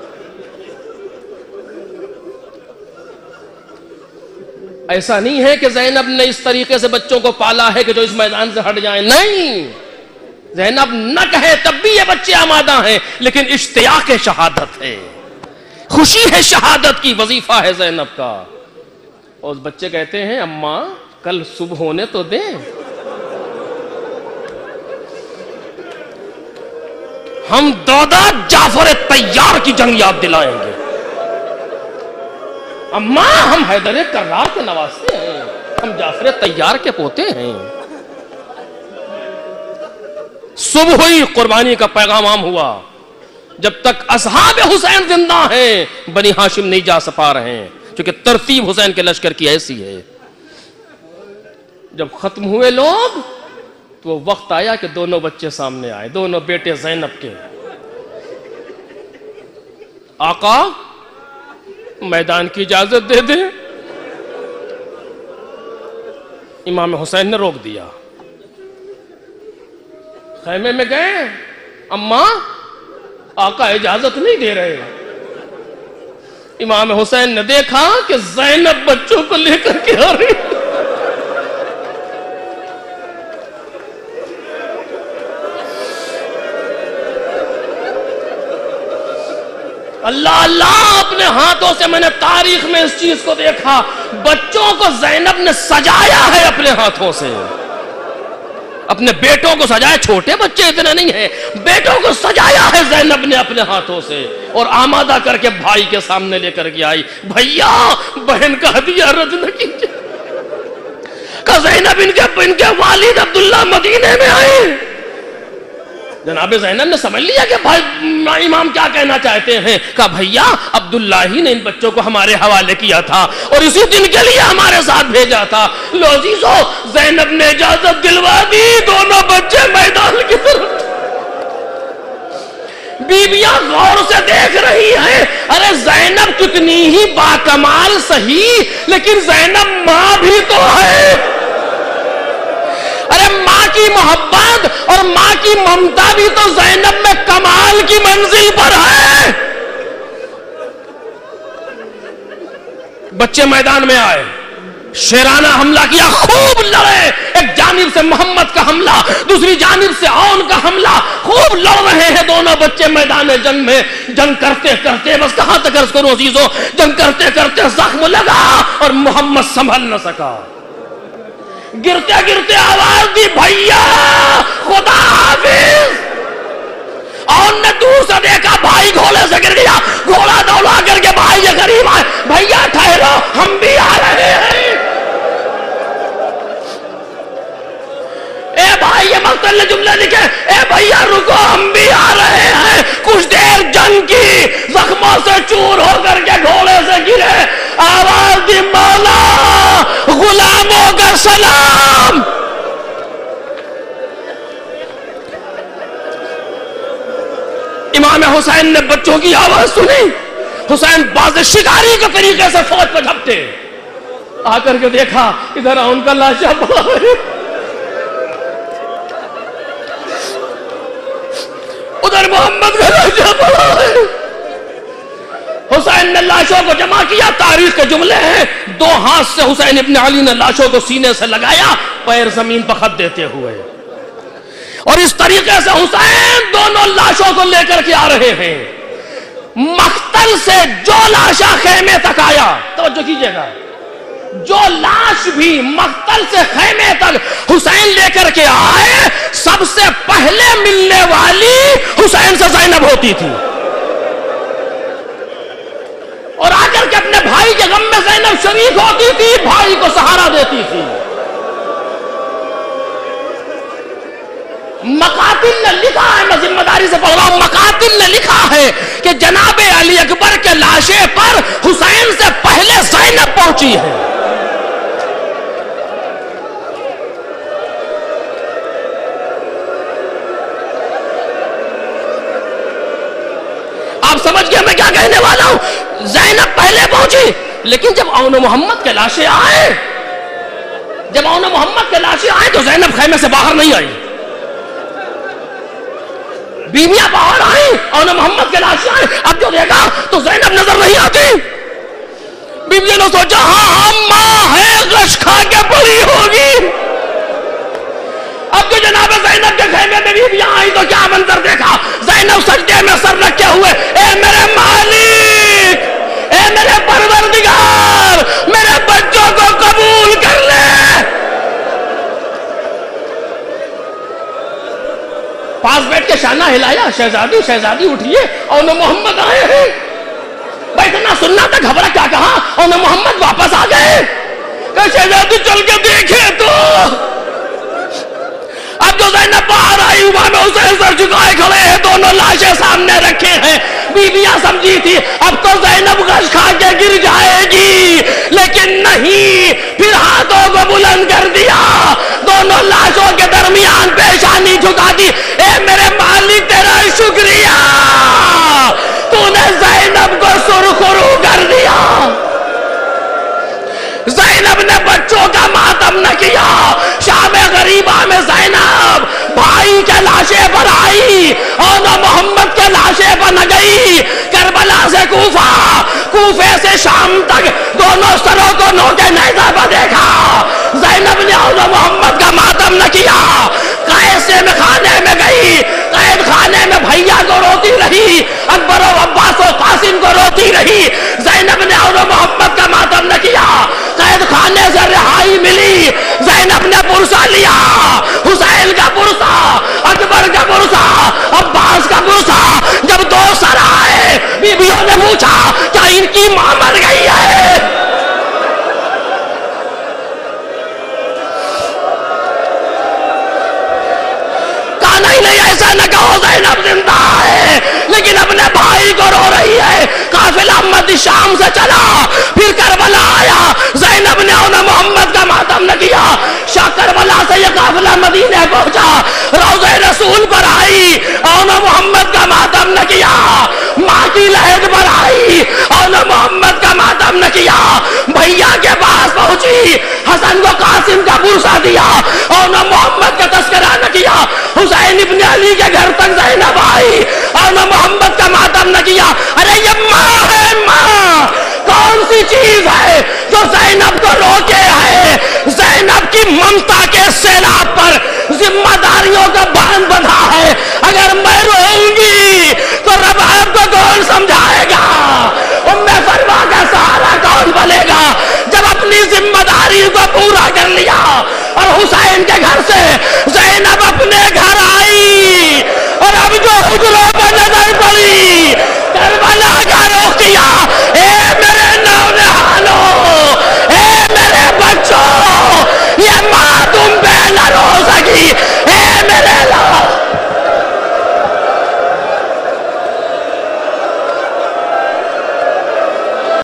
[SPEAKER 1] ایسا نہیں ہے کہ زینب نے اس طریقے سے بچوں کو پالا ہے کہ جو اس میدان سے ہٹ جائیں، نہیں، زینب نہ کہے تب بھی یہ بچے آمادہ ہیں، لیکن اشتیاق شہادت ہے، خوشی ہے شہادت کی، وظیفہ ہے زینب کا۔ اور اس بچے کہتے ہیں اماں کل صبح ہونے تو دیں، ہم دودا جعفر طیار کی جنگ یاد دلائیں گے، اماں ہم حیدر کرار کے نواسے ہیں، ہم جعفر طیار کے پوتے ہیں۔ صبح ہوئی، قربانی کا پیغام عام ہوا، جب تک اصحاب حسین زندہ ہیں بنی ہاشم نہیں جا سپا رہے ہیں، کیونکہ ترتیب حسین کے لشکر کی ایسی ہے۔ جب ختم ہوئے لوگ تو وہ وقت آیا کہ دونوں بچے سامنے آئے، دونوں بیٹے زینب کے۔ آقا میدان کی اجازت دے دیں، امام حسین نے روک دیا، خیمے میں گئے، اماں آقا اجازت نہیں دے رہے۔ امام حسین نے دیکھا کہ زینب بچوں کو لے کر کے آ رہی، اللہ اللہ، اپنے ہاتھوں سے میں نے تاریخ میں اس چیز کو دیکھا، بچوں کو زینب نے سجایا ہے اپنے ہاتھوں سے، اپنے بیٹوں کو سجایا، چھوٹے بچے اتنے نہیں ہیں، بیٹوں کو سجایا ہے زینب نے اپنے ہاتھوں سے، اور آمادہ کر کے بھائی کے سامنے لے کر کے آئی، بھیا بہن کا ہدیہ رد نہ کیجیے، کہ زینب ان کے ان کے والد عبداللہ مدینے میں آئے۔ جناب زینب نے سمجھ لیا کہ بھائی امام کیا کہنا چاہتے ہیں، کہا بھیا عبداللہ ہی نے ان بچوں کو ہمارے حوالے کیا تھا اور اسی دن کے لیے ہمارے ساتھ بھیجا تھا۔ لو عزیزو، زینب نے اجازت دلوا دی، دونوں بچے میدان کی طرف۔ بیویاں غور سے دیکھ رہی ہیں، ارے زینب کتنی ہی باکمال صحیح، لیکن زینب ماں بھی تو ہے، ارے ماں کی محبت اور ماں کی ممتا بھی تو زینب میں کمال کی منزل پر ہے۔ بچے میدان میں آئے، شیرانہ حملہ کیا، خوب لڑے، ایک جانب سے محمد کا حملہ، دوسری جانب سے عون کا حملہ، خوب لڑ رہے ہیں دونوں بچے میدان جنگ میں۔ جنگ کرتے کرتے، بس کہاں تک عرض کروں عزیزو، جنگ کرتے کرتے زخم لگا اور محمد سنبھل نہ سکا، گرتے گرتے آواز دی، بھیا خدا حافظ۔ اور نے دور سے دیکھا بھائی گھوڑے سے گر گیا، گھوڑا دوڑا کر کے بھائی کے قریب آئے، بھیا ٹھہرو ہم بھی آ رہے ہیں۔ اے بھائی، یہ مقتل نے جملے لکھے، اے بھیا رکو ہم بھی آ رہے ہیں۔ کچھ دیر جنگ کی، زخموں سے چور ہو کر کے گھوڑے سے گرے، آواز دی، مولا غلاموں کا سلام۔ امام حسین نے بچوں کی آواز سنی، حسین باز شکاری کے طریقے سے فوج پہ جھپٹے، آ کر کے دیکھا ادھر ان کا لاشا پڑا ہے، ادھر محمد کا لاشا پڑا ہے۔ حسین نے لاشوں کو جمع کیا، تاریخ کے جملے ہیں، دو ہاتھ سے حسین ابن علی نے لاشوں کو سینے سے لگایا، پیر زمین پر خط دیتے ہوئے، اور اس طریقے سے حسین دونوں لاشوں کو لے کر کے آ رہے ہیں۔ مقتل سے جو لاشا خیمے تک آیا، توجہ کیجئے گا، جو لاش بھی مقتل سے خیمے تک حسین لے کر کے آئے، سب سے پہلے ملنے والی حسین سے زینب ہوتی تھی، اور آ کر کے اپنے بھائی کے غم میں زینب شریک ہوتی تھی، بھائی کو سہارا دیتی تھی۔ مقاتل نے لکھا ہے، میں ذمہ داری سے پڑھ رہا ہوں، مقاتل نے لکھا ہے کہ جناب علی اکبر کے لاشے پر حسین سے پہلے زینب پہنچی ہے۔ زینب پہلے پہنچی، لیکن جب اون محمد کے لاشیں آئے جب اون محمد کے لاشیں آئے تو زینب خیمے سے باہر نہیں آئی. بیویاں باہر آئیں، اون محمد کے لاشیں آئے، اب جو دیکھا تو زینب نظر نہیں آتی. بیویوں نے سوچا ہاں ہاں ماں ہے، غش کھا کے پڑی ہوگی. اب جو جناب زینب کے خیمے میں بیویاں آئیں تو کیا منظر دیکھا. زینب سجدے میں سر رکھے ہوئے، اے میرے مالک، اے میرے پروردگار، میرے بچوں کو قبول کر لے. پاس بیٹھ کے شانہ ہلایا، شہزادی شہزادی اٹھیے، اور محمد آئے ہیں. بھائی اتنا سننا تھا، گھبرا کیا کہا، اور محمد واپس آ گئے. کہ شہزادی چل کے دیکھے تو اب جو زینب باہر آئی، امام حسین سر جھکائے کھڑے ہیں، دونوں لاشیں سامنے رکھے ہیں. بیویاں سمجھی تھی اب تو زینب غش کھا کے گر جائے گی، لیکن نہیں، پھر ہاتھوں کو بلند کر دیا، دونوں لاشوں کے درمیان پیشانی جھکا دی. اے میرے مالک تیرا شکریہ، تو نے زینب کو سرخرو کر دیا. زینب نے بچوں کا ماتم نہ کیا. شام غریبہ میں زینب بھائی کے لاشیں پر آئی اور نہ محمد کے لاشیں پر نہ گئی. کربلا سے کوفہ، کوفے سے شام تک دونوں سروں کو نوکے نیزہ پر دیکھا. زینب نے اور محمد کا ماتم نہ کیا. قید سے میں خانے میں گئی، قید خانے میں بھیا کو روتی رہی، اکبر و عباس و قاسم کو روتی رہی. زینب نے اور محمد کا ماتم نہ کیا. قید خانے سے رہائی ملی، زینب نے پرسہ لیا، حسین کا پرسہ، اکبر کا پرسہ، عباس کا پرسہ. جب دو سر آئے، بیویوں نے پوچھا کیا ان کی ماں مر گئی ہے؟ کہا نہیں نہیں ایسا نہ کہو، زینب زندہ ہے، لیکن اپنے بھائی کو رو رہی ہے. قافلہ مد شام سے چلا، پھر کربلا آیا. زینب نے انہیں محمد کا ماتم نہ کیا. شاہ کربلا سے یہ قافلہ مدینے پہنچا، روضہ رسول پر آئی اور محمد کا ماتم نہ کیا. ماں کی لہد پر آئی اور محمد کا ماتم نہ کیا. بھیا کے پاس پہنچی، حسن کو قاسم کا پرسہ دیا اور محمد کا تذکرہ نہ کیا. حسین ابن علی کے گھر تک زینب آئی اور محمد کا ماتم نہ کیا. ارے یہ ماں ہے، ماں کون سی چیز ہے